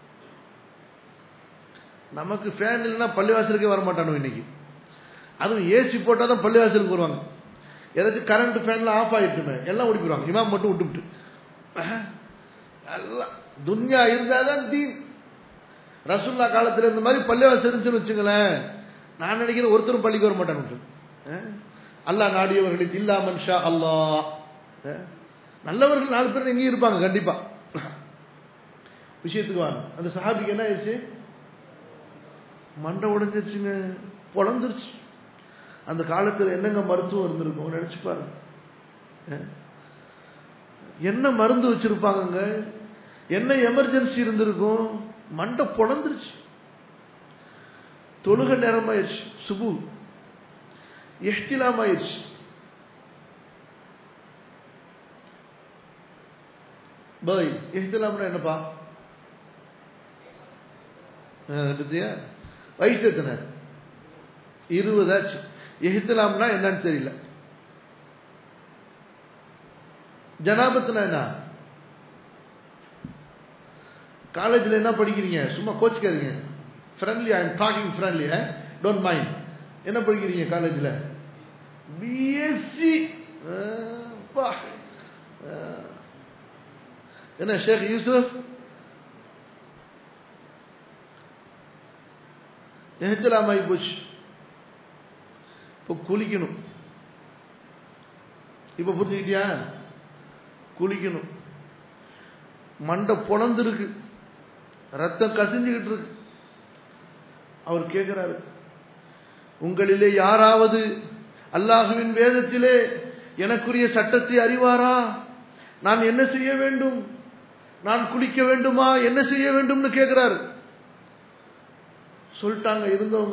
நமக்கு ஃபேன் இல்லைன்னா பள்ளிவாசலுக்கே வரமாட்டானோ இன்னைக்கு. அதுவும் ஏசி போட்டால் தான் பள்ளிவாசலுக்கு வருவாங்க. ஏதாச்சும் கரண்ட் ஃபேன்லாம் ஆஃப் ஆகிட்டுமே எல்லாம் ஓடி போயிடுவாங்க, இமாம் மட்டும் விட்டுவிட்டு. எல்லாம் துன்யா இருந்தால் தான் தீன். ரசூல்லா காலத்தில் இருந்த மாதிரி பள்ளிவாசல் இருந்துச்சுன்னு வச்சுங்களேன், நான் நினைக்கிறேன் ஒருத்தரும் பள்ளிக்கு வர மாட்டான்னு. அல்லாஹ் நாடியவர்களுக்கு இல்லா மன்ஷா அல்லாஹ், நல்லவர்கள் 4 பேர் எங்கேயும் இருப்பாங்க கண்டிப்பா. விஷயத்துக்கு வாங்க. அந்த சஹாபிக்கு என்ன ஆயிடுச்சு? மண்டை உடைஞ்சிருச்சுங்க, பொழந்துருச்சு. அந்த காலத்தில் என்னங்க மருத்துவம் இருந்திருக்கும் நினைச்சு பாருங்க. என்ன மருந்து வச்சிருப்பாங்க, என்ன எமர்ஜென்சி இருந்திருக்கும்? மண்டை பொழந்துருச்சு. தொழுக நேரம் ஆயிடுச்சு, சுபு இஹ்திலாம் ஆயிடுச்சு. பாய் இஹ்திலாம்னா என்னப்பா? பத்தியா வயசு எத்தனை? 20 ஆச்சு. இஹ்திலாம்னா என்னன்னு தெரியல. ஜனாபத்துனா என்ன? காலேஜில் என்ன படிக்கிறீங்க? சும்மா கோச்சிக்காதீங்க, friendly, I am talking friendly, don't mind. என்ன படிக்கிறீங்க காலேஜில்? பிஎஸ்சி. என்ன ஷேக் யூசுப்? இஹ்திலாம் ஆகி போச்சு. இப்ப குளிக்கணும். இப்ப புரிஞ்சுக்கிட்டியா? குளிக்கணும். மண்டை பொழந்திருக்கு, ரத்தம் கசிஞ்சுக்கிட்டு இருக்கு. அவர் கேட்கிறாரு, உங்களிலே யாராவது அல்லாஹுவின் வேதத்திலே எனக்குரிய சட்டத்தை அறிவாரா? நான் என்ன செய்ய வேண்டும்? நான் குளிக்க வேண்டுமா? என்ன செய்ய வேண்டும்னு கேட்கிறாரு. சொல்லிட்டாங்க இருந்தவங்க,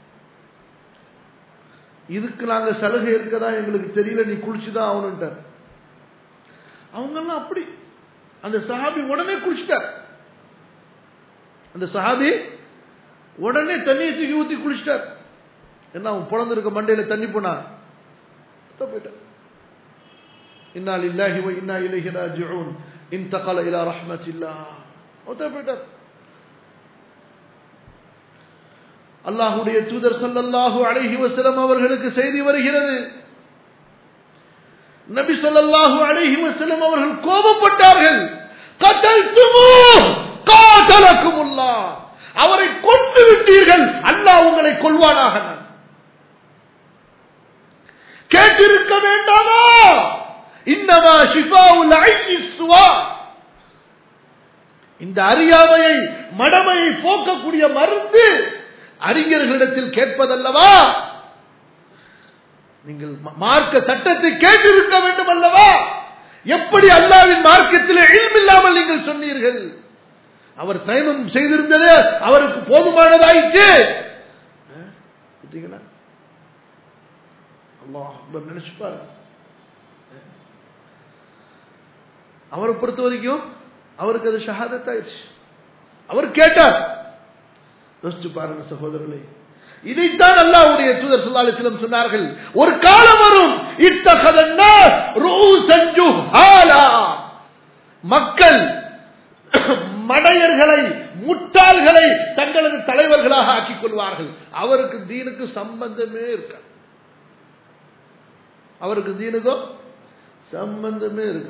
இதுக்கு நாங்க சலுகை இருக்கதா எங்களுக்கு தெரியல, நீ குளிச்சுதான் ஆகணும்ட்டார். அவங்கெல்லாம் அப்படி. அந்த சஹாபி உடனே குளிச்சுட்டார். அந்த சஹாபி உடனே தண்ணியை தூக்கி ஊத்தி குளிச்சுட்டார். என்ன அவன் பிறந்திருக்க மண்டையில தண்ணி போனா போயிட்டார். இன்னா லில்லாஹி வ இன்னா இலைஹி ராஜிஊன் இன்தகல இலா ரஹ்மத்தில்லாஹ் போயிட்டார். அல்லாஹ்வுடைய தூதர் ஸல்லல்லாஹு அலைஹி வஸல்லம் அவர்களுக்கு செய்தி வருகிறது. நபி ஸல்லல்லாஹு அலைஹி வஸல்லம் அவர்கள் கோபப்பட்டார்கள். கதல்துமு காதலகுமுல்லாஹ், அவரை கொன்று விட்டீர்கள், அல்லாஹ் உங்களை கொல்வானாக. கேட்டிருக்க வேண்டாமா? இன்னமா ஷிஃபாஉல் ஐயி ஸுவா, இந்த அறியாமையை மடமையை போக்கக்கூடிய மருந்து அறிஞர்களிடத்தில் கேட்பதல்லவா? நீங்கள் மார்க்க சட்டத்தை கேட்டிருக்க வேண்டும் அல்லவா? எப்படி அல்லாஹ்வின் மார்க்கத்தில் இல்ம் இல்லாமல் நீங்கள் சொன்னீர்கள்? அவர் தயமம் செய்திருந்தது அவருக்கு போதுமானதாயிற்று. அல்லாஹ் நினைச்சுப்பாரு. அவரை பொறுத்த வரைக்கும் அவருக்கு அது ஷஹாதத் ஆயிடுச்சு. அவர் கேட்டார். யோசிச்சு பாருங்க சகோதரர்களே, இதைத்தான் அல்லாஹ்வுடைய தூதர் ஸல்லல்லாஹு அலைஹி வஸல்லம் சொன்னார்கள். ஒரு காலம் வரும், இத்தகதன்னாஸ் ரூஸன் ஜுஹாலா, மக்கள் மடையர்களை முட்டாள்களை தங்களது தலைவர்களாக ஆக்கிக் கொள்வார்கள். அவருக்கு தீனுக்கு சம்பந்தமே இருக்க, அவருக்கு தீனுக்கும் சம்பந்தமே இருக்க.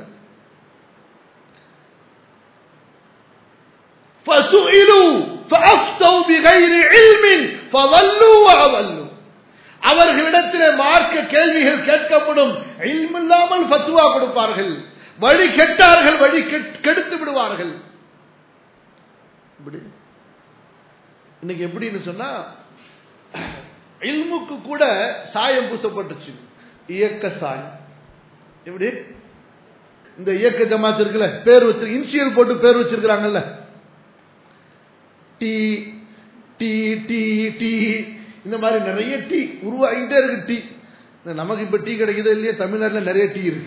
فَسُئِلُوا فَأَفْتَوْا بِغَيْرِ عِلْمٍ فَضَلُّوا وَأَضَلُّوا, அவர்களிடத்திலே மார்க்க கேள்விகள் கேட்கப்படும், இல்ம் இல்லாமல் ஃபத்வா கொடுப்பார்கள், வழி கெட்டார்கள், வழி கெடுத்து விடுவார்கள். இன்னைக்கு எப்படின்னு சொன்னா, இல்முக்கு கூட சாயம் பூசப்பட்டுச்சு, இயக்க சாயம். எப்படி இந்த இயக்க ஜமாத் இருக்குல்ல, பேர் வச்சிருக்க, இனிஷியல் போட்டு பேர் வச்சிருக்கிறாங்கல்ல, டி டி டி டி, இந்த மாதிரி நிறைய டீ உருவாகிட்டே இருக்கு. டீ நமக்கு இப்ப டீ கிடைக்குதோ இல்லையா, தமிழ்நாட்டில் நிறைய டீ இருக்கு.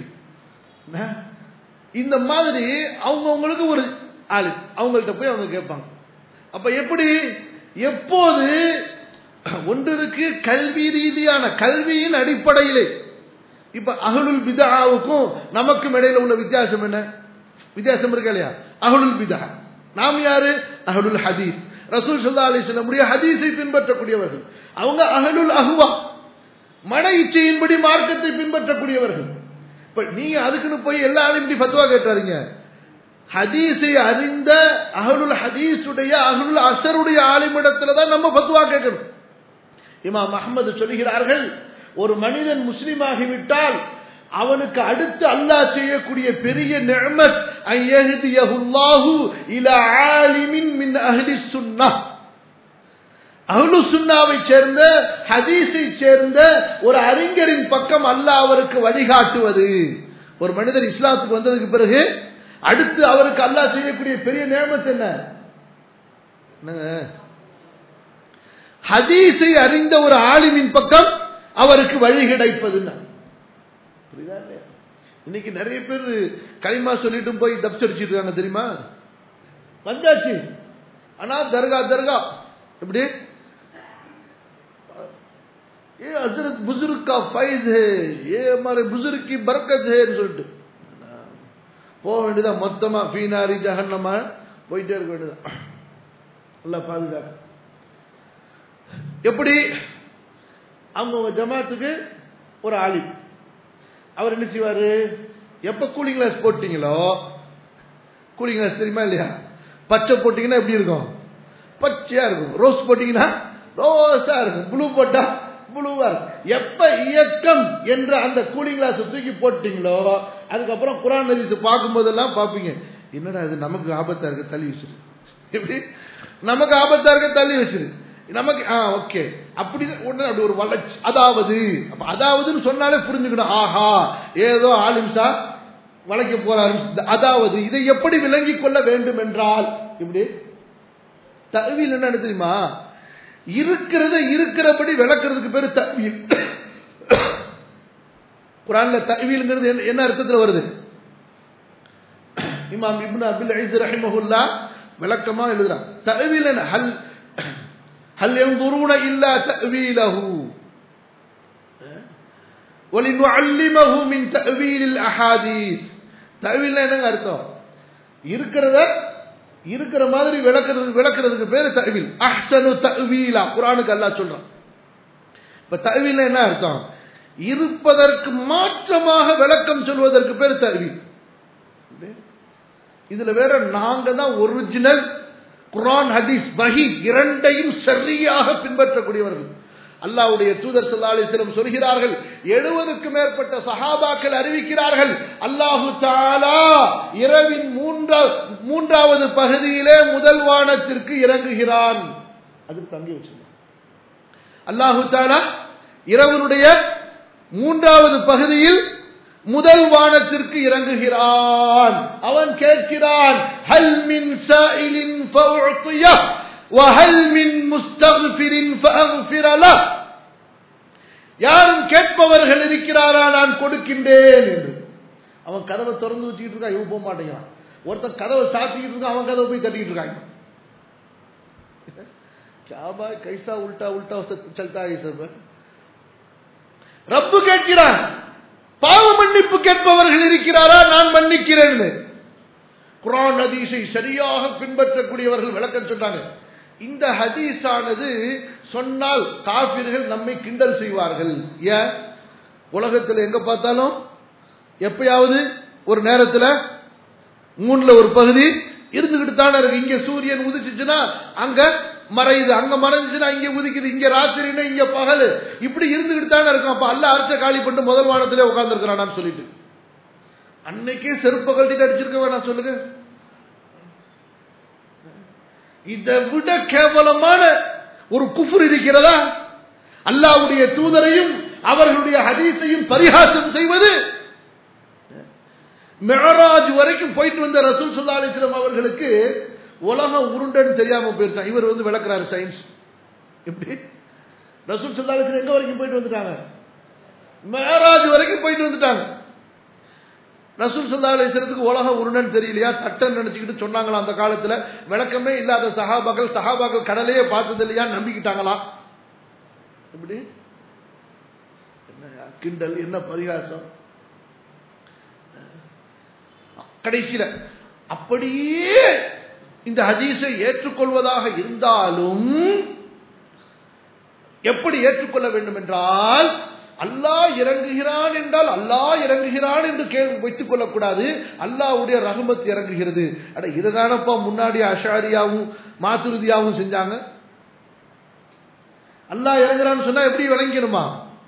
இந்த மாதிரி அவங்களுக்கு ஒரு ஆளு, அவங்கள்ட்ட போய் அவங்க கேட்பாங்க. அப்ப எப்படி எப்போது ஒன்றிற்கு கல்வி ரீதியான கல்வியின் அடிப்படையிலே, இப்ப அஹ்லுல் பித்ஆவுக்கும் நமக்கும் இடையில உள்ள வித்தியாசம் என்ன? வித்தியாசம் இருக்கா இல்லையா? அஹ்லுல் பித்ஆ, நாம் யாரு? அஹ்லுல் ஹதீஸ். ரசூல் ஸல்லல்லாஹு அலைஹி வஸல்லம் உடைய ஹதீஸை பின்பற்றக்கூடியவர்கள். அவங்க அஹ்லுல் அஹ்வா, மன இச்சையின்படி மார்க்கத்தை பின்பற்றக்கூடியவர்கள். இப்ப நீங்க அதுக்குன்னு போய் எல்லாரும் இப்படி ஃபத்வா கேட்டாருங்க. ஹதீஸை அறிந்த அஹ்லுல் ஹதீஸுடைய அஹ்லுல் அஸருடைய ஆலிமிடத்துல தான் நம்ம ஃபத்வா கேட்கணும். இமாம் அஹ்மது சொல்கிறார்கள், ஒரு மனிதன் முஸ்லிமாகிவிட்டால் அவனுக்கு அடுத்து அல்லாஹ் செய்யக்கூடிய பெரிய நிஅமத் அய்யஹ்தியஹுல்லாஹு இலா ஆலிமின் மின் அஹ்லிஸ் சுன்னஹ், அஹ்லு சுன்னாவை சேர்ந்த ஹதீஸை சேர்ந்த ஒரு அறிஞரின் பக்கம் அல்லாஹ் அவருக்கு வழிகாட்டுவது. ஒரு மனிதர் இஸ்லாத்துக்கு வந்ததுக்கு பிறகு அடுத்து அவருக்கு அல்லாஹ் செய்யக்கூடிய பெரிய நிஅமத் என்ன? ஹதீஸை அறிந்த ஒரு ஆலிமின் பக்கம் அவருக்கு வழி கிடைப்பதுன்னா. புரியுதா இல்லையா? இன்னைக்கு நிறைய பேர் களிமா சொல்லிட்டு போய் தப்ஸ் அடிச்சிட்டு இருக்காங்க தெரியுமா? வந்தாச்சு, ஆனா தர்கா தர்கா எப்படி ये हजरत बुजुर्ग का फैज है, ये हमारे बुजुर्ग की बरकत है சொல்லிட்டு போக வேண்டியதா. மொத்தமா ஃபீனாரி ஜஹன்னமா போயிட்டே இருக்க வேண்டியதா. அல்லாஹ் பாதுகாக்க. எப்படி அவங்க ஜமாத்துக்கு ஒரு ஆலிம், அவர் என்ன செய்வாரு? எப்ப கூலிங் கிளாஸ் போட்டீங்களோ, கூலிங் கிளாஸ் தெரியுமா இல்லையா? பச்சை போட்டீங்கன்னா எப்படி இருக்கும்? பச்சையா இருக்கும். ரோஸ் போட்டீங்கன்னா ரோஸா இருக்கும். ப்ளூ போட்டா அவ்வளவு எப்ப இயக்கம் என்ற அந்த கூலிங் கிளாஸ் தூக்கி போட்டீங்களோ அதுக்கப்புறம் குர்ஆன் ஹதீஸ் பார்க்கும் போதெல்லாம் பார்ப்பீங்க, என்னடா இது நமக்கு ஆபத்தா இருக்க தள்ளி வச்சிரு, எப்படி நமக்கு ஆபத்தா இருக்க தள்ளி வச்சிரு, நமக்கு ஓகே அப்படி உடனே அப்படி ஒரு வளர்ச்சி. அதாவதுன்னு சொன்னாலே புரிஞ்சுக்கணும், ஆஹா ஏதோ ஆலிம்சா வளைக்க போறாரு. அதாவது இதை எப்படி விளங்கிக் கொள்ள வேண்டும் என்றால், இப்படி தஅவீல் என்ன தெரியுமா, இருக்கிறத இருக்கிறபடி விளக்குறதுக்கு பேரு தஅவீல். குர்ஆன்ல தஅவீல்ங்கிறது என்ன அர்த்தத்தில் வருது? இமாம் இப்னு அபில் ஐஸ் ரஹிமஹுல்லாஹ் விளக்கமா எழுதுறான். தஅவீல் என்ன, ஹல் யன்துரூன இல்லா தஅவீலஹு வலினுஅல்லிமஹு மின் தஅவீலில் அஹாதீஸ். தஅவீல் என்னங்க அர்த்தம்? இருக்கிறத இருக்கிற மாதிரி விளக்குறதுக்கு பேரு தஅவீல். அஹ்ஸனு தஅவீலா குர்ஆனுக்கு அல்லாஹ் சொல்றான். இப்ப தஅவீல் என்ன அர்த்தம்? இருப்பதற்கு மாற்றமாக விளக்கம் சொல்வதற்கு பேரு தஅவீல். இதுல வேற நாங்க தான் ஒரிஜினல் குர்ஆன் ஹதீஸ் வஹி இரண்டையும் சரியாக பின்பற்றக்கூடியவர்கள். அல்லாஹ்வுடைய தூதர் ஸல்லல்லாஹு அலைஹி வஸல்லம் சொல்கிறார்கள், 70க்கும் மேற்பட்ட சஹாபாக்கள் அறிவிக்கிறார்கள், அல்லாஹு தஆலா இரவின் மூன்றாவது பகுதியிலே முதல் வானத்திற்கு இறங்குகிறான். அதுக்கு தங்கி வச்சிருக்கான். அல்லாஹு தஆலா இரவினுடைய மூன்றாவது பகுதியில் முதல் வானத்திற்கு இறங்குகிறான். அவன் கேட்கிறான், ஹல் மின் சாயிலின் ஃபஉதியஹ் வஹல் மின் முஸ்தக்ஃபிரின் ஃபஅக்ஃபிர லஹ். யாரும் கேட்பவர்கள் இருக்கிறாரா, நான் கொடுக்கின்றேன் என்று. அவன் கதவை திறந்து வச்சுக்கிட்டு இருக்கான், இவன் போக மாட்டேங்கிறான். ஒருத்தன் கதவை சாத்திக்கிட்டு இருக்கான், அவன் கதவை போய் தட்டிக்கிட்டு இருக்காங்க. क्या कैसा उल्टा उल्टा चलता है सब. ரப்பு கேட்கிறான், பாவ மன்னிப்பு கேட்பவர்கள் இருக்கிறாரா, நான் மன்னிக்கிறேன். குர்ஆன் ஹதீஸை சரியாக பின்பற்றக்கூடியவர்கள் விளக்கம் சொன்னாங்க. இந்த ஹதீஸானது சொன்னால் காஃபிர்கள் நம்மை கிண்டல் செய்வார்கள். ஏன்? உலகத்தில் எங்க பார்த்தாலும் எப்பயாவது ஒரு நேரத்தில் மூணுல ஒரு பகுதி இருந்துகிட்டு தானே இருக்கு. இங்க சூரியன் உதிச்சுச்சுன்னா அங்க மறையுது, அங்க மறைஞ்சுன்னா இங்க உதிக்குது, இங்க ராத்திரின்னா இங்க பகல், இப்படி இருந்துகிட்டு தானே இருக்கும். அப்ப அல்லாஹ் அர்த்த காலி பண்ணிட்டு முதல் வானத்திலே உட்கார்ந்து இருக்கிறான் சொல்லிட்டு அன்னைக்கே செருப்ப கழட்டிட்டு அடிச்சிருக்க வேணாம் சொல்லுங்க. இதை விட கேவலமான ஒரு குஃப்ர் இருக்கிறதா? அல்லாஹ்வுடைய தூதரையும் அவர்களுடைய ஹதீஸையும் பரிகாசம் செய்வது. மிஅராஜ் வரைக்கும் போயிட்டு வந்த ரசூல் ஸல்லல்லாஹு அலைஹி வஸல்லம் அவர்களுக்கு உலகம் உருண்டைன்னு தெரியாம போயிருச்சான். இவர் விளக்குறாரு சயின்ஸ். எப்படி? ரசூல் ஸல்லல்லாஹு அலைஹி வஸல்லம் எங்க வரைக்கும் போயிட்டு வந்துட்டாங்க? மிஅராஜ் வரைக்கும் போயிட்டு வந்துட்டாங்க. ரசூல் ஸல்லல்லாஹு அலைஹி வஸல்லத்துக்கு உலகம் உருண்டைன்னு தெரியலையா, தட்டன் நினைச்சுக்கிட்டு சொன்னாங்களா? அந்த காலத்துல விளக்கமே இல்லாத சஹாபாக்கள் கடலையே பார்த்தது இல்லையா, நம்பிக்கிட்டாங்களா? எப்படி? என்ன கிண்டல், என்ன பரிகாசம். கடைசியில அப்படியே இந்த ஹதீஸை ஏற்றுக்கொள்வதாக இருந்தாலும் எப்படி ஏற்றுக்கொள்ள வேண்டும் என்றால், அல்லாஹ் இறங்குகிறான் என்றால் அல்லாஹ் இறங்குகிறான் என்று வைத்துக் கொள்ளக்கூடாது. அல்லாஹ்வுடைய ரஹ்மத் இறங்குகிறது. அட இதுதானப்பா முன்னாடி அஷாரியாவும் மாதுரிதியாவும் செஞ்சாங்க. அல்லாஹ் இறங்குறான்னு சொன்னா எப்படி விளங்கணுமா?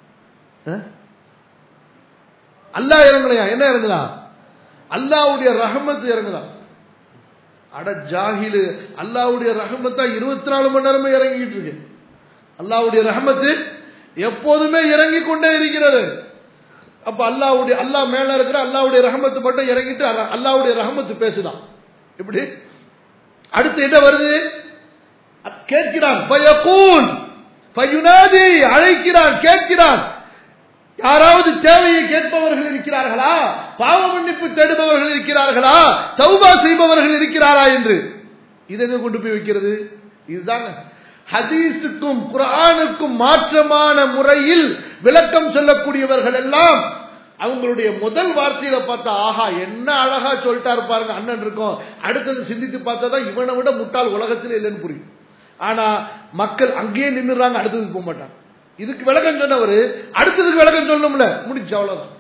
அல்லாஹ் இறங்கலையா, என்ன இறங்குதா? அல்லாஹ்வுடைய ரஹ்மத் இறங்குதா. அட ஜாஹிலு, அல்லாஹ்வுடைய ரஹ்மத்தா 24 மணி நேரமே இறங்கிட்டு இருக்கு. அல்லாஹ்வுடைய ரஹ்மத்து எப்போதுமே இறங்கி கொண்டே இருக்கிறது. அப்ப அல்லாஹ் மேல இருக்கிற அல்லாஹ்வுடைய ரஹ்மத்து மட்டும் இறங்கிட்டு அல்லாஹ்வுடைய ரஹ்மத்து பேசுதான். எப்படி? அடுத்து என்ன வருது? கேட்கிறான், ஃபயகூல் ஃபயுனாதி, அழைக்கிறான், கேட்கிறான். யாராவது தேவையை கேட்பவர்கள் இருக்கிறார்களா, பாவ மன்னிப்பு தேடுபவர்கள் இருக்கிறார்களா, தௌபா செய்பவர்கள் இருக்கிறாரா என்று. இதை கொண்டு போய் வைக்கிறது. இதுதான் ஹதீஸுக்கும் குர்ஆனுக்கும் மாற்றமான முறையில் விளக்கம் சொல்லக்கூடியவர்கள் எல்லாம் அவங்களுடைய முதல் வார்த்தையில பார்த்தா, ஆஹா என்ன அழகா சொல்லிட்டாரு பாருங்க அண்ணன் இருக்கும். அடுத்தது சிந்தித்து பார்த்தா தான் இவனை விட முட்டாள் உலகத்தில் இல்லைன்னு புரியும். ஆனா மக்கள் அங்கேயே நின்றுறாங்க, அடுத்ததுக்கு போக மாட்டாங்க. இதுக்கு விளக்கம் சொன்னவர் அடுத்ததுக்கு விளக்கம் சொல்லணும்ல, முடிஞ்சு அவ்வளவுதான்.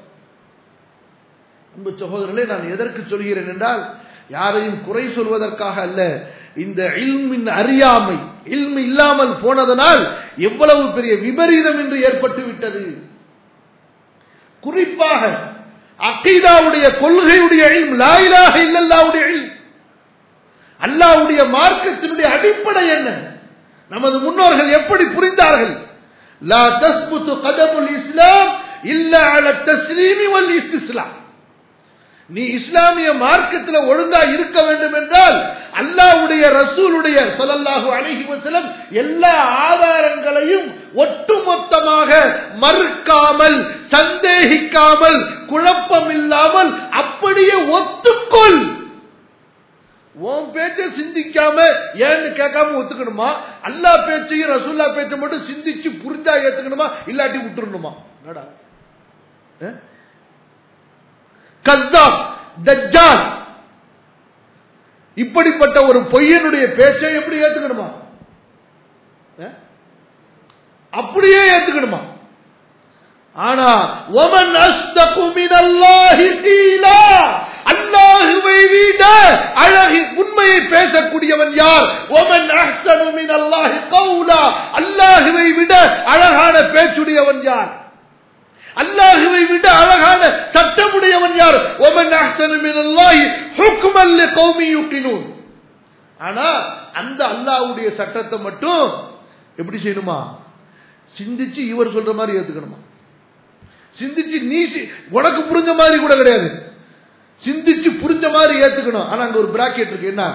அன்பு சகோதரர்களே, நான் எதற்கு சொல்கிறேன் என்றால், யாரையும் குறை சொல்வதற்காக அல்ல, இந்த இல்மின் அறியாமை, இல்மு இல்லாமல் போனதனால் எவ்வளவு பெரிய விபரீதம் என்று ஏற்பட்டு விட்டது. குறிப்பாக அகீதாவுடைய கொள்கையுடைய இல்ம், லா இலாஹ இல்லல்லாஹ்வுடைய இல்ம், அல்லாஹ்வுடைய மார்க்கத்தினுடைய அடிப்படை என்ன, நமது முன்னோர்கள் எப்படி புரிந்தார்கள்? லா தஸ்புது கதமுல் இஸ்லாம் இல்லா அலா தஸ்லீமி வல் இஸ்திஸ்லாம். நீ இஸ்லாமிய மார்க்கத்தில் ஒழுங்கா இருக்க வேண்டும் என்றால் அல்லாஹ்வுடைய ரசூலுடைய ஸல்லல்லாஹு அலைஹி வஸல்லம் எல்லா ஆதாரங்களையும் ஒட்டுமொத்தமாக மறுக்காமல், சந்தேகிக்காமல், குழப்பம் இல்லாமல் அப்படியே ஒத்துக்கொள். உன் பேச்சை சிந்திக்காம ஏன்னு கேட்காம ஒத்துக்கணுமா? அல்லாஹ் பேச்சையும் ரசூல்லா பேச்சை மட்டும் சிந்திச்சு புரிஞ்சா ஏத்துக்கணுமா, இல்லாட்டி விட்டுறணுமா? என்னடா கஸ்ஸாப், தஜ்ஜால், இப்படிப்பட்ட ஒரு பொய்யனுடைய பேச்சை எப்படி ஏத்துக்கணுமா? அப்படியே ஏத்துக்கணுமா? ஆனா வமன் அஸ்தகு மினல்லாஹி கீலா, அல்லாஹ்வை விட அழகு உண்மையை பேசக்கூடியவன் யார்? வமன் அஹ்ஸனு மினல்லாஹி கௌலா, அல்லாஹ்வை விட அழகான பேச்சுடையவன் யார்? அல்லாஹ்வை விட அழகான சட்டமுடையவன் யார்? வமன் அஹ்ஸனு மினல்லாஹி ஹுக்மன் லிகௌமி யுகினூன். ஆனா அந்த அல்லாஹ்வுடைய சட்டத்தை மட்டும் எப்படி செய்யணுமா? சிந்திச்சு இவர் சொல்ற மாதிரி ஏத்துக்கணுமா? சிந்திச்சு நீ உனக்கு புரிஞ்ச மாதிரி கூட கிடையாது, சிந்திச்சு புரிஞ்ச மாதிரி ஏத்துக்கணும். ஆனா அங்க ஒரு பிராக்கெட் இருக்கு, என்ன?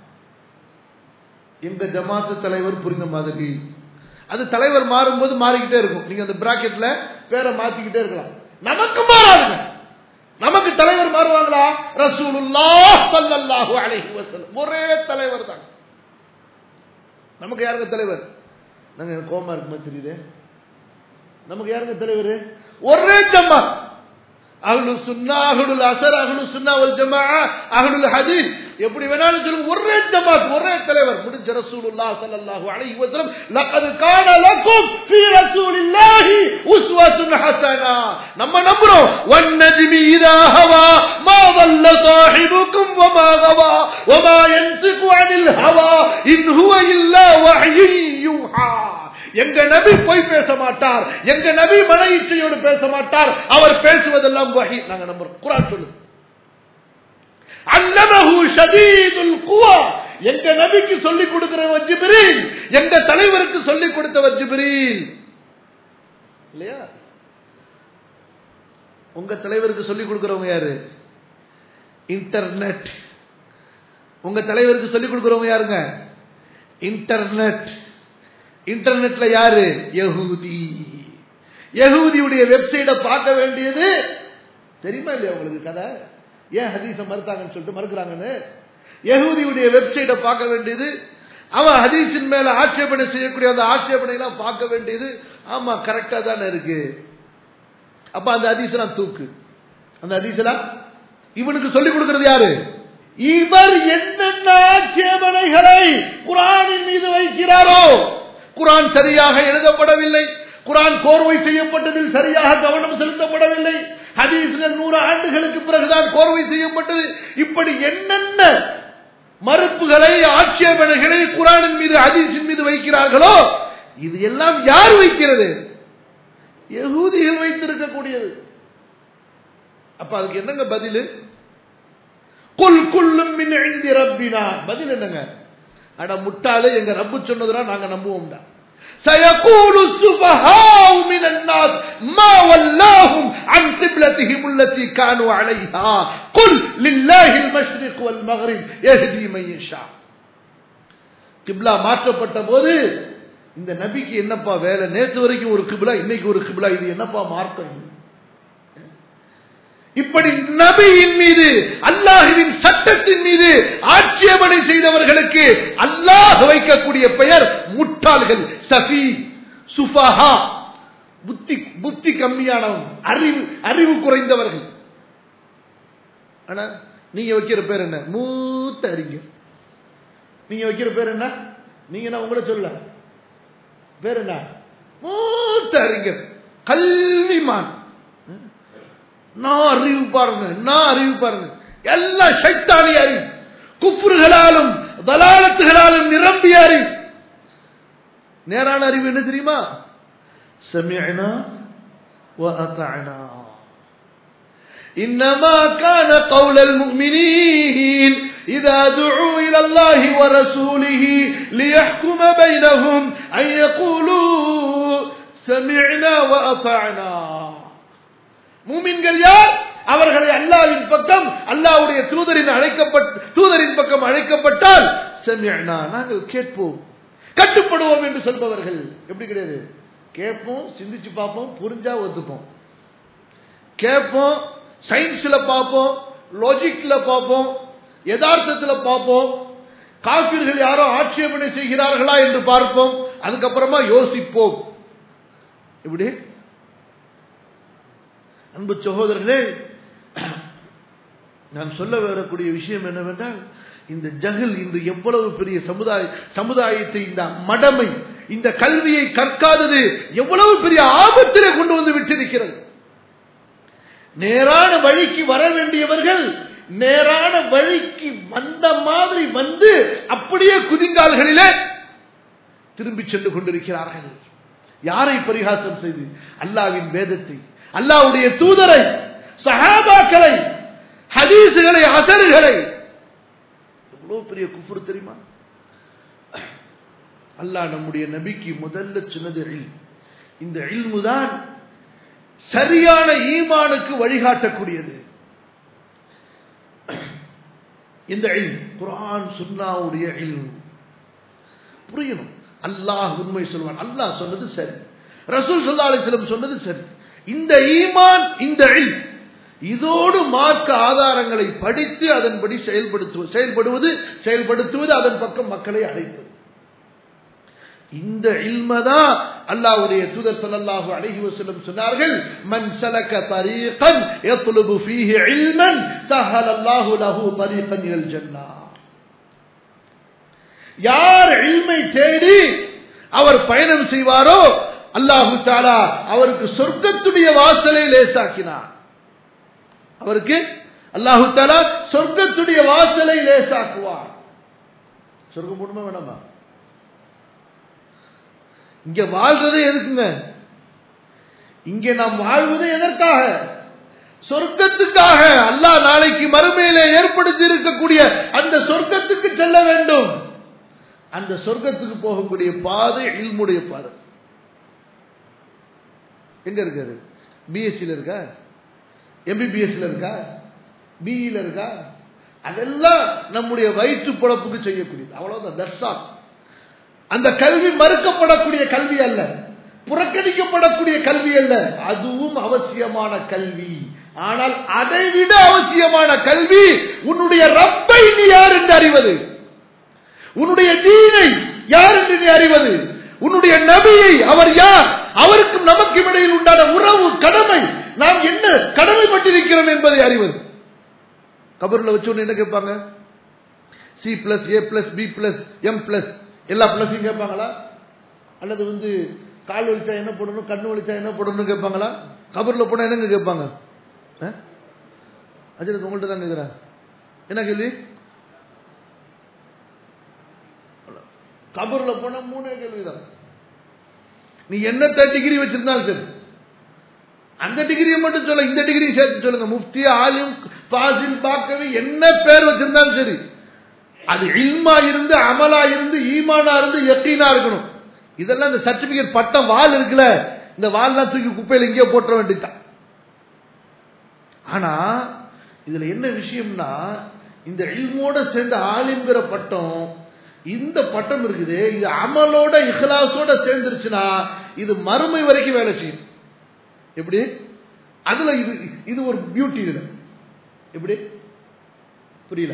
எங்க ஜமாத்து தலைவர் புரிந்த மாதிரி. அது தலைவர் மாறும்போது மாறிக்கிட்டே இருக்கும். நீங்க அந்த பிராக்கெட்ல பேரை மாத்திக்கிட்டே இருக்கலாம். நமக்கு மாறாதுங்க. நமக்கு தலைவர் மாறுவாங்களா? ரசூலுல்லாஹ் ஸல்லல்லாஹு அலைஹி வஸல்லம் ஒரே தலைவர் தான். நமக்கு யாருங்க தலைவர்? நாங்க கோமா இருக்குமா தெரியுது. நமக்கு யாருங்க தலைவர்? ஒரே ஜமாத். அஹ்லு சுன்னா, அஹ்லுல் அஸர், அஹ்லு சுன்னா வல் ஜமாஅ, அஹ்லுல் ஹதீஸ், எப்படி வேணாலும் சொல்லுங்க, ஒரே ஜமாத், ஒரே தலைவர். முடிஞ்ச. ரசூலுல்லாஹ் ஸல்லல்லாஹு அலைஹி வஸல்லம் லகத் கான லகும் ஃபீ ரசூலில்லாஹி உஸ்வத்துன் ஹஸனா. நம்ம நம்புறோம். வன் நஜ்மி இதா ஹவா மா ضل صاحبكم وما غوى وما ينطق عن الهوى إن هو إلا وحي يوحى. எங்க நபி போய் பேச மாட்டார், எங்க நபி மன இச்சையோடு பேச மாட்டார், அவர் பேசுவதெல்லாம் வஹி. நாங்க நம்புறோம். குர்ஆன் சொல்லுது அல்லமஹு ஷதீதுல் குவா. எங்க நபிக்கு சொல்லிக் கொடுக்கிறவர் ஜிப்ரீல், எங்க தலைவருக்கு சொல்லிக் கொடுத்தவர் ஜிப்ரீல் இல்லையா? உங்க தலைவருக்கு சொல்லிக் கொடுக்கிறவங்க யாரு? இன்டர்நெட். உங்க தலைவருக்கு சொல்லிக் கொடுக்கிறவங்க யாருங்க? இன்டர்நெட். இன்டர்நெட்ல யாரு? யஹூதி. யஹூதியுடைய வெப்சைட்டை பார்க்க வேண்டியது தெரியுமா இல்லையா உங்களுக்கு? கதை ஏன் ஹதீஸை மறுத்தாங்கன்னு சொல்லிட்டு மறுக்கிறாங்கன்னு. யஹூதியுடைய வெப்சைட்டை பார்க்க வேண்டியது, அவன் ஹதீஸின் மேல ஆட்சேபனை செய்யக்கூடிய அந்த ஆட்சேபனை எல்லாம் பார்க்க வேண்டியது. ஆமா, கரெக்டா தானே இருக்கு. அப்ப அந்த ஹதீஸெல்லாம் தூக்கு. அந்த ஹதீஸெல்லாம் இவனுக்கு சொல்லிக் கொடுக்கிறது யாரு? இவர் என்னென்ன ஆட்சேபனைகளை குர்ஆனின் மீது வைக்கிறாரோ, குர்ஆன் சரியாக எழுதப்படவில்லை, குர்ஆன் கோர்வை செய்யப்பட்டதில் சரியாக கவனம் செலுத்தப்படவில்லை, ஹதீஸ்கள் 100 ஆண்டுகளுக்கு பிறகுதான் கோர்வை செய்யப்பட்டது, இப்படி என்னென்ன மறுப்புகளை, ஆட்சேபனைகளை குர்ஆனின் மீது, ஹதீஸின் மீது வைக்கிறார்களோ, இது எல்லாம் யார் வைக்கிறது? யஹூதிகள் வைத்திருக்கக்கூடியது. அப்ப அதுக்கு என்னங்க பதில்? குல் குல்லும் மின் இன்தி ரப்பினா. பதில் என்னங்க? அட முட்டாளே, எங்க ரப்பு சொன்னதுனா நாங்க நம்புவோம்டா. سيقول السفهاء من الناس ما ولاهم عن قبلتهم التي كانوا عليها قل لله المشرق والمغرب يهدي من يشاء. கிப்லா மாற்றப்பட்ட போது இந்த நபிக்கு என்னப்பா வேலை? நேத்து வரைக்கும் ஒரு கிப்லா, இன்னைக்கு ஒரு கிப்லா, இது என்னப்பா மார்க்கம்? இப்படி நபியின் மீது, அல்லாஹ்வின் சட்டத்தின் மீது ஆட்சேபனை செய்தவர்களுக்கு அல்லாஹ் வைக்கக்கூடிய பெயர் முட்டாள்கள், சஃபி, சுஃபஹா, புத்தி கம்மியானவங்க, அறிவு குறைந்தவர்கள். ஆனா நீங்க வைக்கிற பேர் என்ன? மூத்த அறிஞர். நீங்க வைக்கிற பேர் என்ன? நீங்க நான் உங்களை சொல்ல பேர் என்ன? மூத்த அறிஞர், கல்விமான். நான் அறிவு பாருங்க, நான் அறிவு பாருங்க. எல்லா ஷைத்தானிய அறிவு, குஃப்ருகளாலும் தலாலத்துகளாலும் நிரம்பிய அறிவு. நேரான அறிவு என்ன தெரியுமா? சமிஅனா வ அத்தஅனா. إنما كان قول المؤمنين إذا دعوا إلى الله ورسوله ليحكم بينهم أن يقولوا سمعنا وأطعنا. மூமின்கள் யார்? அவர்களை அல்லாஹ்வின் பக்கம், அல்லாஹ்வுடைய தூதரின் பக்கம் அழைக்கப்பட்டால் சமிஅனா, நாங்கள் கேட்போம் கட்டுப்படுவோம் என்று சொல்பவர்கள். எப்படி கிடையாது? கேட்போம், சிந்திச்சு பார்ப்போம், புரிஞ்சா ஒத்துப்போம். கேட்போம், சயின்ஸ்ல பார்ப்போம், லாஜிக்ல பார்ப்போம், யதார்த்தத்துல பார்ப்போம், காபிர்கள் யாரோ ஆட்சேபனை செய்கிறார்களா என்று பார்ப்போம், அதுக்கப்புறமா யோசிப்போம். இப்படி அன்பு சகோதரர்களே, நான் சொல்ல வரக்கூடிய விஷயம் என்னவென்றால், இந்த ஜஹல் இன்று எவ்வளவு பெரிய சமுதாயத்தை, இந்த மடமை, இந்த கல்வியை கற்காதது எவ்வளவு பெரிய ஆபத்திலே கொண்டு வந்து விட்டிருக்கிறது. நேரான வழிக்கு வர வேண்டியவர்கள் நேரான வழிக்கு வந்த மாதிரி வந்து அப்படியே குதிங்கால்களிலே திரும்பி சென்று கொண்டிருக்கிறார்கள். யாரை பரிகாசம் செய்து? அல்லாஹ்வின் வேதத்தை, அல்லாஹ்வுடைய தூதரை, சஹாபாக்களை, ஹதீஸ்களை, அஸர்களை. எவ்வளவு பெரிய குஃப்ர் தெரியுமா? அல்லாஹ் நம்முடைய நபிக்கு முதல்ல சொன்னது இல்ம். இந்த இல்மு தான் சரியான ஈமானுக்கு வழிகாட்டக்கூடியது. இந்த இல்ம் குர்ஆன் சுன்னாவுடைய இல்ம் புரியணும். அல்லாஹ் உண்மை சொல்வான், அல்லாஹ் சொன்னது சரி, ரசூல் ஸல்லல்லாஹு அலைஹி வஸல்லம் சொன்னது சரி. இந்த ஈமான், இந்த இல்ம், இதோடு மார்க்க ஆதாரங்களை படித்து அதன்படி செயல்படுத்துவது, அதன் பக்கம் மக்களை அழைப்பது. இந்த இல்மதான் அல்லாஹ்வுடைய தூதர் ஸல்லல்லாஹு அலைஹி வஸல்லம் சொன்னார்கள், மன் சலக தரீகன் யத்லுபு ஃபீஹி இல்மன் ஸஹலல்லாஹு லஹு தரீகன் இலல் ஜன்னah. யார் இல்மை தேடி அவர் பயணம் செய்வாரோ அல்லாஹ் தஆலா அவருக்கு சொர்க்கத்துடைய வாசலை லேசாக்கினார். அவருக்கு அல்லாஹ் தஆலா சொர்க்கத்துடைய வாசலை லேசாக்குவார். சொர்க்கம் போணுமா வேணாமா? இங்க வாழ்றதே எதுக்குங்க? இங்க நாம் வாழ்வது எதற்காக? சொர்க்கத்துக்காக. அல்லாஹ் நாளைக்கு மறுமையிலே ஏற்படுத்தி இருக்கக்கூடிய அந்த சொர்க்கத்துக்கு செல்ல வேண்டும். அந்த சொர்க்கத்துக்கு போகக்கூடிய பாதை இல்முடைய பாதை. எங்க இருக்காரு? பிஎஸ்சில இருக்கா? எம்பிபிஎஸ்ல இருக்கா? பிஇல இருக்கா? அதெல்லாம் நம்முடைய வயிற்று பொழப்புக்கு செய்யக்கூடியது. அவ்வளவுதான். தர்ஷா. அந்த கல்வி மறுக்கப்படக்கூடிய கல்வி அல்ல, புறக்கணிக்கப்படக்கூடிய கல்வி அல்ல, அதுவும் அவசியமான கல்வி. ஆனால் அதைவிட அவசியமான கல்வி உன்னுடைய ரப்பை நீ யார் என்று அறிவது, உன்னுடைய தீனை யார் என்று நீ அறிவது, உன்னுடைய நபியை அவர் யார், அவருக்கும் நமக்கும் இடையில் உண்டான உறவு, கடமை, நாம் என்ன கடமைப்பட்டிருக்கிறோம் என்பதை அறிவது. கபர்ல வச்சு ஒன்று என்ன கேட்பாங்க? C+A+B+M+ எல்லா பிளஸையும் கேட்பாங்களா? அல்லது கால் வலிச்சா என்ன போடணும், கண்ணு வலிச்சா என்ன போடணும் கேட்பாங்களா? கபர்ல போனா என்னங்க கேட்பாங்க? அஜரத் உங்கள்கிட்ட தான் கேட்கிறேன். என்ன கேள்வி? கபர்ல போனா 3 கேள்விதான். நீ என்ன டிகிரி வச்சிருந்தாலும் சரி, அந்த டிகிரியை மட்டும் சொல்ல, இந்த டிகிரி சேர்த்து சொல்லுங்க. முஃப்தி, ஆலிம், ஃபாசில், பாக்கவி, என்ன பேர் வச்சிருந்தாலும் சரி, அது இல்மா இருந்து, அமலா இருந்து, ஈமானா இருந்து, யக்கீனா இருக்கணும். இதெல்லாம் இந்த சர்டிபிகேட் பட்டம் வால் இருக்குல்ல, இந்த வால்லாம் தூக்கி குப்பையில் எங்கேயோ போட்ட வேண்டியதுதான். ஆனா இதுல என்ன விஷயம்னா, இந்த இல்மோட சேர்ந்த ஆலிம்ங்கிற பட்டம், இந்த பட்டம் இருக்குது, இது அமலோட இஹ்லாஸோட சேர்ந்துருச்சுன்னா இது மறுமை வரைக்கும் வேலை செய்யும். எப்படி? அதுல இது ஒரு பியூட்டி. இதுல எப்படி புரியல?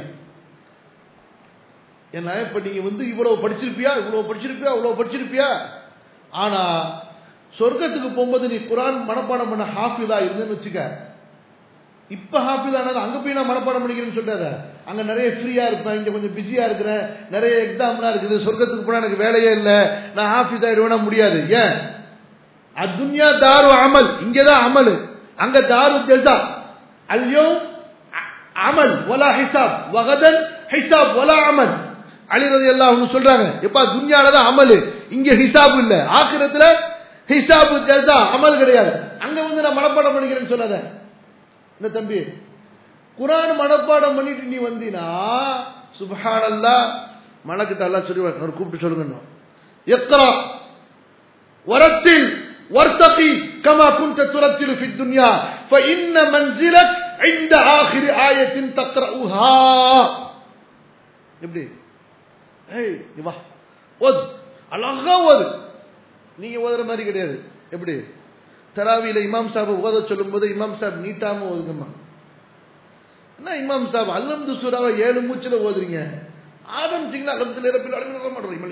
ஏன்னா இப்ப நீங்க இவ்வளவு படிச்சிருப்பியா, இவ்வளவு படிச்சிருப்பியா, இவ்வளவு படிச்சிருப்பியா, ஆனா சொர்க்கத்துக்கு போகும்போது நீ குர்ஆன் மனப்பாடம் பண்ண ஹாஃபிதா இருந்துன்னு வச்சுக்க. இப்ப ஹாஃபிதானது அங்க போய் நான் மனப்பாடம் பண்ணிக்கிறேன்னு சொல்றாத. அங்க நிறைய ஃப்ரீயா இருப்பேன், இங்க கொஞ்சம் பிஸியா இருக்கிறேன், நிறைய எக்ஸாம்லாம் இருக்குது, சொர்க்கத்துக்கு போனா எனக்கு வேலையே இல்லை, நான் ஹாஃபிஸ் ஆயிடுவேனா? முடியாது. ஏன்? அத்துன்யா தாரு அமல், இங்கதான் அமல், அங்க தாரு ஜஸா. அல்யௌம் அமல் வலா ஹிசாப், வகதன் ஹிசாப் வலா அமல். அலி ரலியல்லாஹு அன்ஹு சொல்றாங்க, எப்பா துன்யால தான் அமல், இங்க ஹிசாப் இல்ல, ஆகிரத்துல ஹிசாபு ஜஸா அமல் கிடையாது. அங்க வந்து நான் மனப்பாடம் பண்ணிக்கிறேன்னு சொல்லாத. இந்த தம்பி குர்ஆன் மனப்பாடம் பண்ணிட்டு நீ வந்தீனா சுப்ஹானல்லாஹ், மலக்கிட்ட அல்லாஹ் சொல்லுவார், அவர் கூப்பிட்டு சொல்லுங்க, இக்ரா வரத்தில் வர்தகி கமா குன்த துரத்திலு ஃபி துன்யா ஃபஇன்ன மன்சிலக் عند ஆகிர் ஆயத்தின் தக்ரஉஹா. எப்படி ஏய் நீ வா ஓது, அழகா ஓது. நீங்க ஓதுற மாதிரி கிடையாது. எப்படி தராவியில இமாம் சாஹிப் ஓத சொல்லும்போது இமாம் சாஹிப் நீட்டாம ஓதுங்கம்மா. என்ன இமாம் சாஹிப் அல்ஹம்து சூராவை 7 மூச்சுல ஓதுறீங்க, ஆரம்பிச்சீங்கன்னா அல்ஹம்துலில்லாஹி ரப்பில் ஆலமீன் மல்லிகி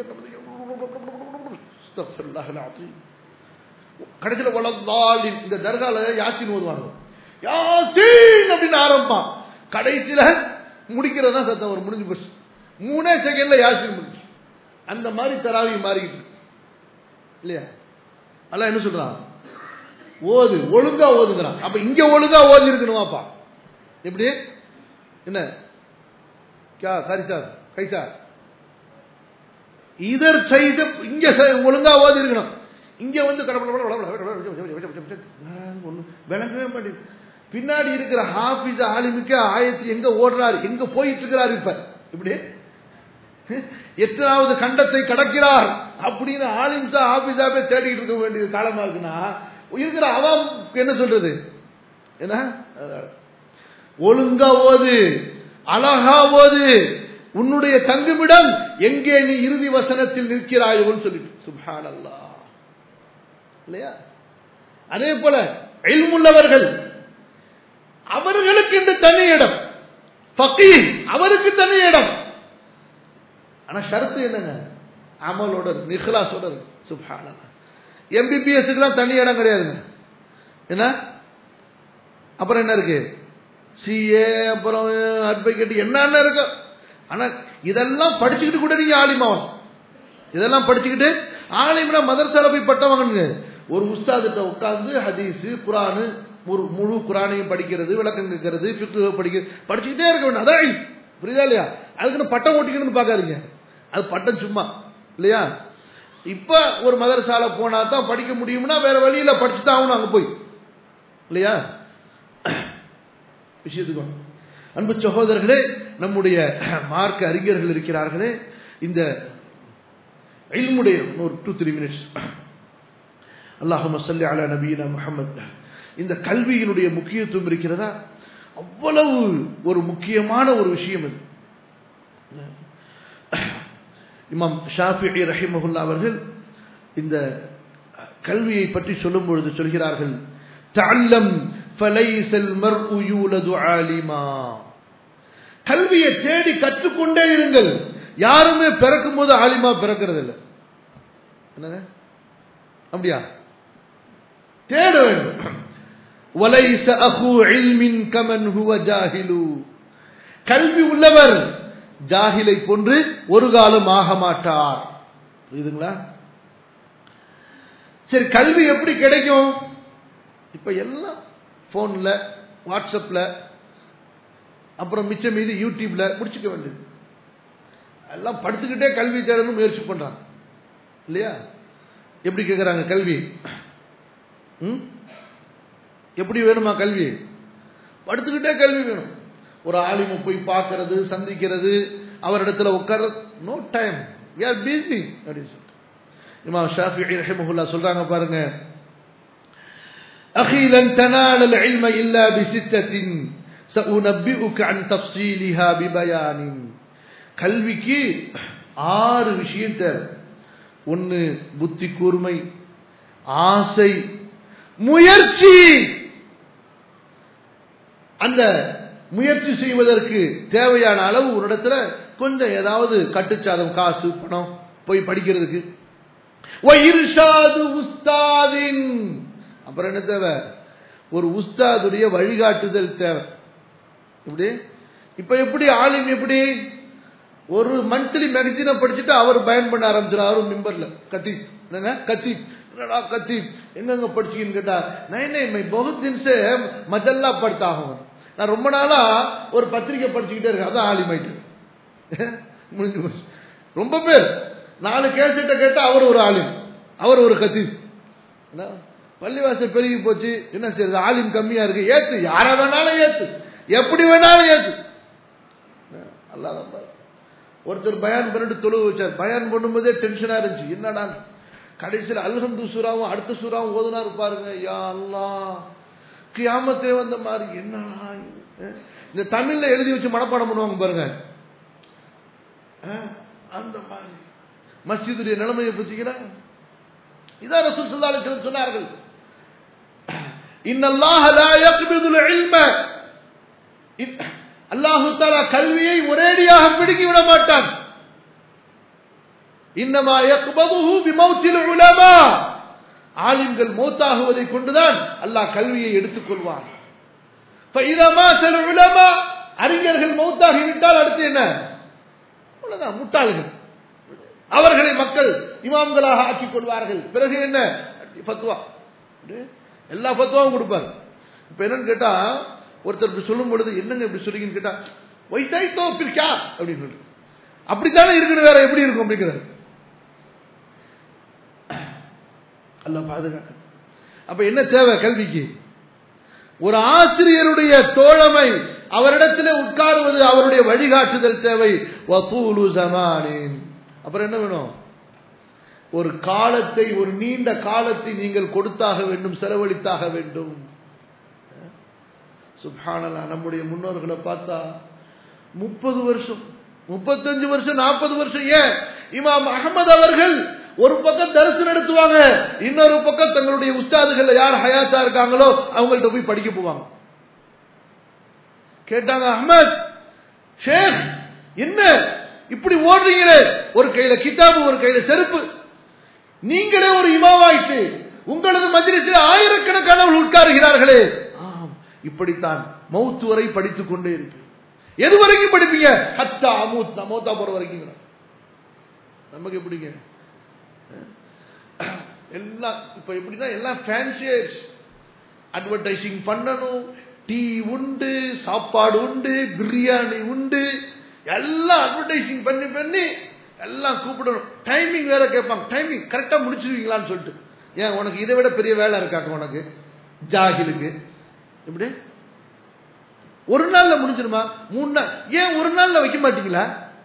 அஸ்தக்ஃபிருல்லாஹல் அஸீம், கடைசில வலதாலின் இந்த தர்கால யாசீன் ஓதுவாங்க, யாசீன் அப்படின்னு ஆரம்பம், கடைசியில முடிக்கிறதா சத்தம் வரும், முடிஞ்சு போச்சு, 3 செகண்ட்ல யாசீன் முடிஞ்சு. அந்த மாதிரி தராவி மாறிக்கிட்டு இல்லையா? அல்லாஹ் என்ன சொல்றான், ஓது, ஒழுங்கா ஓதுங்கிறான். அப்ப இங்க ஒழுங்கா ஓதி இருக்கணுமாப்பா. எப்படி என்ன क्या கைசா கைசா இதர் செய்து இங்க ஒழுங்கா ஓதி இருக்கணும். இங்க வந்து விளங்கவே மாட்டேங்குது. பின்னாடி இருக்கிற ஹாஃபிஸ் ஆலிமுக்கு ஆயத்து எங்க ஓடுறாரு, எங்க போயிட்டு இருக்கிறார், இப்ப இப்படி எத்தனாவது கண்டத்தை கடக்கிறார் அப்படின்னு ஆலிம்சா ஹாஃபிஸாவே தேடிட்டு இருக்க வேண்டிய காலமா இருக்குன்னா இருக்கிற அவாம் என்ன சொல்றது, என்ன ஒழுங்கா ஓது, அழகா ஓது, உன்னுடைய தங்குமிடம் எங்கே நீ இறுதி வசனத்தில் நிற்கிறாயோன்னு சொல்லிட்டு சுப்ஹானல்லாஹ் இல்லையா? அதே போல இல்முள்ளவர்கள் அவர்களுக்கு இந்த தனி இடம், ஃபகீஹ் அவருக்கு தனி இடம். ஆனா ஷரத்து என்னங்க, அமலோட இக்லாஸோட. சுப்ஹானல்லாஹ். எம்பிபிஎஸ்க்குலாம் தனி இடம் கிடையாதுங்க. என்ன அப்புறம் என்ன இருக்கு, சிஏ அப்புறம் அட்வொகேட் என்னென்ன இருக்கு. ஆனா இதெல்லாம் படிச்சுக்கிட்டு கூட நீங்க ஆலிமாவன், இதெல்லாம் படிச்சுக்கிட்டு ஆலிம்னா மதரசால போய் பட்டம் வாங்கணுங்க. ஒரு உஸ்தாதிட்ட உட்கார்ந்து ஹதீஸ் குர்ஆன் முழு குர்ஆனையும் படிக்கிறது, விளக்கம் கேட்கறது, ஃபிக்ஹ் படிச்சுக்கிட்டே இருக்க வேண்டும். அதான் புரியுதா இல்லையா? அதுக்குன்னு பட்டம் ஓட்டிக்கணும்னு பார்க்காதீங்க, அது பட்டம் சும்மா இல்லையா? இப்ப ஒரு மதரசால போனா தான் படிக்க முடியும்னா வேற வழியில படிச்சுதான் ஆகணும் அங்க போய் இல்லையா? விஷயத்துக்கு அன்பு சகோதரர்களே, நம்முடைய மார்க்க அறிஞர்கள் இருக்கிறார்களே, இந்த இல்முடைய ஒரு 2-3 மினிட்ஸ் அல்லாஹும்ம ஸல்லி அலா நபியினா முஹம்மத், இந்த கல்வியினுடைய முக்கியத்துவம் இருக்கிறதா, அவ்வளவு ஒரு முக்கியமான ஒரு விஷயம் அது. இமாம் ஷாஃபிஈ ரஹிமஹுல்லாஹ் அவர்கள் இந்த கல்வியை பற்றி சொல்லும் பொழுது சொல்கிறார்கள், தஅல்லம் ஃபலைஸல் மர்உ யூலது ஆலிமா. கல்வியை தேடி கற்றுக்கொண்டே இருங்கள். யாருமே பிறக்கும் போது ஆலிமா பிறக்கிறது இல்லை. என்னங்க அப்படியா? தேட வேண்டும். வலைஸ அஹு இல்மின் கமன் ஹுவ ஜாஹிலு. கல்வி உள்ளவர் ஜாஹிலை போன்று ஒரு காலம் ஆக மாட்டார். புரியுதுங்களா? சரி, கல்வி எப்படி கிடைக்கும்? இப்ப எல்லாம் போன்ல, வாட்ஸ்அப்ல, அப்புறம் மிச்சம் மீது யூடியூப்ல முடிச்சுக்க வேண்டியது. எல்லாம் படுத்துக்கிட்டே கல்வி தேடணும் முயற்சி பண்றாங்க இல்லையா? எப்படி கேட்கிறாங்க கல்வி? எப்படி வேணுமா கல்வி? படுத்துக்கிட்டே கல்வி வேணும். ஒரு ஆலிமை போய் பார்க்கறது, சந்திக்கிறது, அவரிடத்துல உட்கார no time, we are busy அப்படின்னு சொல்லிட்டு இமாம் ஷாஃபிஈ ரஹிமஹுல்லாஹ் சொல்றாங்க பாருங்க, أخي لن تنال العلم إلا بستة سأنبئك عن تفصيلها ببيان. கல்விக்கு 6 விஷயம் தேவை. 1 புத்தி கூர்மை, ஆசை, முயற்சி. அந்த முயற்சி செய்வதற்கு தேவையான அளவு ஒரு இடத்துல கொஞ்சம் ஏதாவது கட்டுச்சாதம், காசு, பணம் போய் படிக்கிறதுக்கு. உஸ்தாதின், அப்புறம் என்ன தேவை? ஒரு உஸ்தாதுடைய வழிகாட்டுதல் தேவை. இப்படி இப்ப எப்படி ஆலிம் எப்படி ஒரு மந்த்லி மேகசினை படிச்சுட்டு அவர் பயன் பண்ண ஆரம்பிச்சிடாரு மிம்பர்ல, கத்தீப் என்னங்க கத்தீப், என்னடா கத்தீப் எங்கெங்க படிச்சீங்கன்னு கேட்டா, நை பகுத் தின் சே மஜல்லா படுத்தாகும். நான் ரொம்ப நாளா ஒரு பத்திரிகை படிச்சுக்கிட்டே இருக்கேன், அதான் ஆலிமாயிட்டு. முடிஞ்சு போச்சு. ரொம்ப பேர் 4 கேசட்டை கேட்டா அவர் ஒரு ஆலிம், அவர் ஒரு கத்தீப். பள்ளிவாசல் பெருகி போச்சு, என்ன செய்யறது? ஆலிம் கம்மியா இருக்கு, ஏத்து, யார வேணாலும் ஏத்து, எப்படி வேணாலும் ஏத்து. அல்லாஹ் ஒருத்தர் பயான் பண்ணிட்டு தொழுவு வச்சார். பயான் பண்ணும்போதே டென்ஷனா இருந்துச்சு, என்னடா கடைசியில் அல்ஹம்து சூராவும் அடுத்த சூராவும் ஓதுனாரு பாருங்க. யா அல்லாஹ், கியாமத்தே வந்த மாதிரி. என்னடா இந்த தமிழ்ல எழுதி வச்சு மனப்பாடம் பண்ணுவாங்க பாருங்க, அந்த மாதிரி மஸ்ஜிதுடைய நிலைமையை பத்திக்கிறா. இதான் ரசூல் ஸல்லல்லாஹு அலைஹி வஸல்லம் சொன்னார்கள், இன்னல்லாஹ லா யக்பிதுல் இல்ம, அல்லாஹ் தஆலா கல்வியை ஒரேடியாக பிடுங்கி விட மாட்டான். இன்னமா யக்பதுஹு பிமௌத்தில் உலமா, ஆலிம்கள் மௌத்தாகுவதை கொண்டுதான் அல்லாஹ் கல்வியை எடுத்துக் கொள்வான். ஃபஇதா மாத்தல் உலமா, அறிஞர்கள் மௌத்தாகி விட்டால் அடுத்து என்ன? அவ்வளவுதான், முட்டாள்கள். அவர்களை மக்கள் இமாம்களாக ஆக்கிக் கொள்வார்கள். பிறகு என்ன? ஃபத்வா, எல்லா ஃபத்வாவும் கொடுப்பார். இப்ப என்னன்னு கேட்டா, ஒருத்தர் இப்படி சொல்லும் பொழுது என்னங்க இப்படி சொல்றீங்கன்னு கேட்டா, வைத்தாய்தோ பிற்கா அப்படின்னு சொல்லு, அப்படித்தானே இருக்குன்னு வேற எப்படி இருக்கும் அப்படிங்கிறார். அல்லாஹ் பாதுகாக்க. அப்ப என்ன தேவை கல்விக்கு? ஒரு ஆசிரியருடைய தோழமை, அவரிடத்திலே உட்காருவது, அவருடைய வழிகாட்டுதல் தேவை. வதூலு ஸமானின், அப்புறம் என்ன வேணும்? ஒரு காலத்தை, ஒரு நீண்ட காலத்தை நீங்கள் கொடுத்தாக வேண்டும், செலவழித்தாக வேண்டும். சுப்ஹானல்லாஹ், நம்முடைய முன்னோர்களை பார்த்தா 30 வருஷம் 35 வருஷம் 40 வருஷம். ஏன் இமாம் அஹ்மத் அவர்கள் ஒரு பக்கம் தரிசு நடத்துவாங்க, இன்னொரு பக்கம் தங்களுடைய உஸ்தாதுகள் யார் ஹயாத்தா இருக்காங்களோ அவங்கள்ட்ட போய் படிக்க போவாங்க. கேட்டாங்க, அஹ்மத் ஷேக் என்ன இப்படி ஓடுறீங்களே, ஒரு கையில கிதாபு ஒரு கையில செருப்பு, நீங்களே ஒரு இமாமாயிட்டு உங்களது மஜ்லிஸில் ஆயிரக்கணக்கானவர்கள் உட்காருகிறார்களே. ஆம், இப்படித்தான் மௌத் வரை படித்துக் கொண்டே இருக்கு. எது வரைக்கும் படிப்பீங்க? ஹத்தா அமூத், மௌத்தா போற வரைக்கும். நமக்கு எப்படிங்க எல்லாம் இப்ப எப்படின்னா எல்லாம் ஃபேன்சியர்ஸ், அட்வர்டைசிங் பண்ணணும், டீ உண்டு, சாப்பாடு உண்டு, பிரியாணி உண்டு, எல்லாம் அட்வர்டைசிங் பண்ணி பண்ணி எல்லாம் கூப்பிடணும். டைமிங் வேற கேட்பாங்க, டைமிங் கரெக்டா முடிச்சிருவீங்களான்னு சொல்லிட்டு. ஏன் உனக்கு இதை விட பெரிய வேலை இருக்காங்க உனக்கு ஜாகிலுக்கு? இப்படி ஒரு நாள்ல முடிஞ்சிருமா? 3 நாள், ஏன் ஒரு நாள்ல வைக்க மாட்டீங்களா?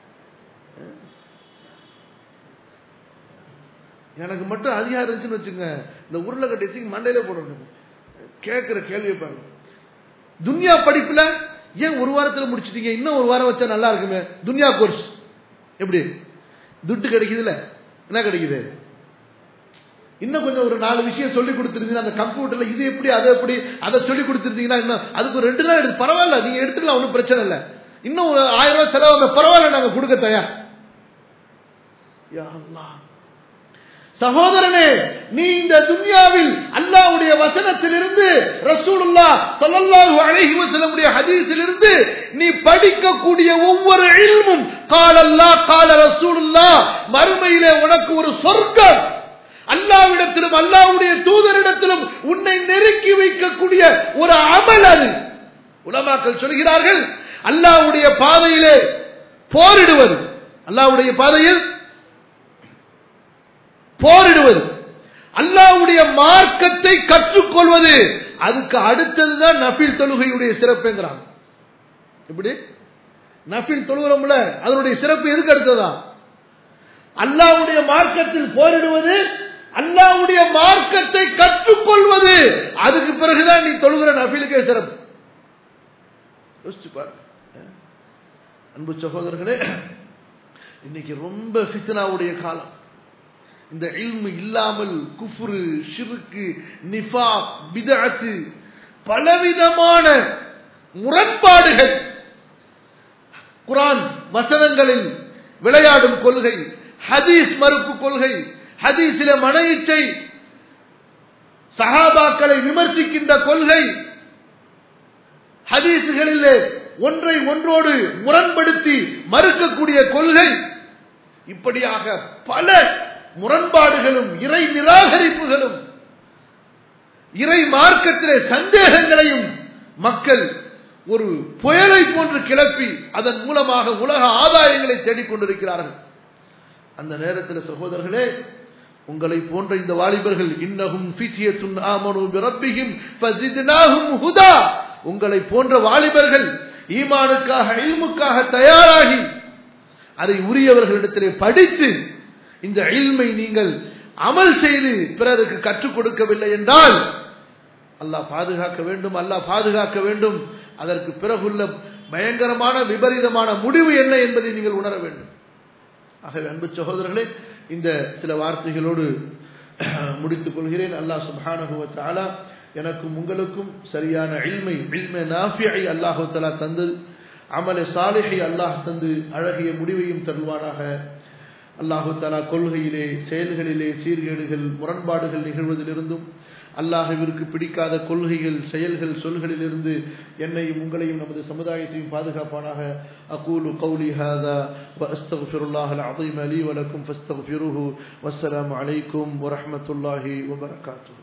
எனக்கு மட்டும் அதிகாரம் இருந்துச்சுன்னு வச்சுங்க, இந்த உருளைக்கட்டை தூக்கி மண்டையில போடணும். கேட்கிற கேள்வியை பாருங்க. துன்யா படிப்புல ஏன் ஒரு வாரத்தில் முடிச்சிட்டீங்க, இன்னும் ஒரு வாரம் வச்சா நல்லா இருக்குமே. துன்யா கோர்ஸ் எப்படி துட்டு கிடைக்குதுல்ல, என்ன கிடைக்குது? இன்னும் கொஞ்சம் ஒரு 4 விஷயம் சொல்லி கொடுத்துருந்தீங்க அந்த கம்ப்யூட்டர்ல, இது எப்படி அதை எப்படி அதை சொல்லி கொடுத்துருந்தீங்கன்னா இன்னும் அதுக்கு ஒரு 2 நாள் எடுத்து பரவாயில்ல, நீங்க எடுத்துக்கலாம், ஒன்றும் பிரச்சனை இல்லை. இன்னும் ஒரு 1000 ரூபாய் செலவாக பரவாயில்ல, நாங்க கொடுக்க தயார். யா அல்லாஹ், சகோதரனே, நீ இந்த துன்யாவில் அல்லாஹ்வுடைய வசனத்திலிருந்து, ரசூலுல்லாஹ் ஸல்லல்லாஹு அலைஹி வஸல்லம் ஹதீஸிலிருந்து நீ படிக்கக்கூடிய ஒவ்வொரு இல்மும் கால அல்லாஹ் கால ரசூலுல்லாஹ், மறுமையிலே உனக்கு ஒரு சொர்க்கம், அல்லாஹ்விடத்திலும் அல்லாஹ்வுடைய தூதரிடத்திலும் உன்னை நெருக்கி வைக்கக்கூடிய ஒரு அமல் அது. உலமாக்கள் சொல்கிறார்கள், அல்லாஹ்வுடைய பாதையிலே போரிடுவது, அல்லாஹ்வுடைய பாதையில் போரிடுவது, அல்லாஹ்வுடைய மார்க்கத்தை கற்றுக்கொள்வது, அதுக்கு அடுத்ததுதான் நஃபில் தொழுகையுடைய சிறப்புங்கிறாங்க. இப்படி நஃபில் தொழுகிறோம்ல, அதனுடைய சிறப்பு எதுக்கு அடுத்ததா? அல்லாஹ்வுடைய மார்க்கத்தில் போரிடுவது, அல்லாஹ்வுடைய மார்க்கத்தை கற்றுக்கொள்வது, அதுக்கு பிறகுதான் நீ தொழுகிற நஃபிலுக்கே சிறப்பு. யோசிச்சு பாருங்க அன்பு சகோதரர்களே, இன்னைக்கு ரொம்ப ஃபித்னாவுடைய காலம். இந்த இல்மு இல்லாமல் குஃப்ரு, ஷிர்கு, நிஃபாக், பித்அத், பலவிதமான முரண்பாடுகள், குர்ஆன் வசனங்களில் விளையாடும் கொள்கை, ஹதீஸ் மறுப்பு கொள்கை, ஹதீஸிலே மன இச்சை, சஹாபாக்களை விமர்சிக்கின்ற கொள்கை, ஹதீஸ்களிலே ஒன்றை ஒன்றோடு முரண்படுத்தி மறுக்கக்கூடிய கொள்கை, இப்படியாக பல முரண்பாடுகளும் இறை நிராகரிப்புகளும் இறை மார்க்கத்திலே சந்தேகங்களையும் மக்கள் ஒரு புயலை போன்று கிளப்பி அதன் மூலமாக உலக ஆதாயங்களை தேடிக்கொண்டிருக்கிறார்கள். அந்த நேரத்தில் சகோதரர்களே, உங்களை போன்ற இந்த வாலிபர்கள் இன்னஹும் ஃபித்யத்துன் ஆமனூ பிரப்பிஹிம் ஃபஸித்னாஹும் ஹுதா, உங்களை போன்ற வாலிபர்கள் ஈமானுக்காக இல்முக்காக தயாராகி அதை உரியவர்களிடத்திலே படித்து இந்த இல்மை நீங்கள் அமல் செய்து பிறருக்கு கற்றுக் கொடுக்கவில்லை என்றால் அல்லாஹ் பாதுகாக்க வேண்டும், அல்லாஹ் பாதுகாக்க வேண்டும். அதற்கு பிறகுள்ள பயங்கரமான விபரீதமான முடிவு என்ன என்பதை நீங்கள் உணர வேண்டும். ஆகவே அன்பு சகோதரர்களே, இந்த சில வார்த்தைகளோடு முடித்துக் கொள்கிறேன். அல்லாஹ் சுப்ஹானஹு வ தஆலா எனக்கும் உங்களுக்கும் சரியான இல்மை நாஃபியை அல்லாஹ் தஆலா தந்து, அமலே சாலிஹை அல்லாஹ் தந்து அழகிய முடிவையும் தருவானாக. அல்லாஹ் தஆலா கொள்கையிலே செயல்களிலே சீர்கேடுகள் முரண்பாடுகள் நிகழ்வதிலிருந்தும் அல்லாஹ்விற்கு பிடிக்காத கொள்கைகள் செயல்கள் சொல்களிலிருந்து என்னையும் உங்களையும் நமது சமுதாயத்தையும் பாதுகாப்பானாக. அகூலு கௌலி ஹாதா வ அஸ்தக்ஃபிருல்லாஹல் அஸீம் லீ வ லக்கும் ஃபஸ்தக்ஃபிருஹு. வஸ்ஸலாமு அலைக்கும் வ ரஹ்மத்துல்லாஹி வ பரகாத்துஹு.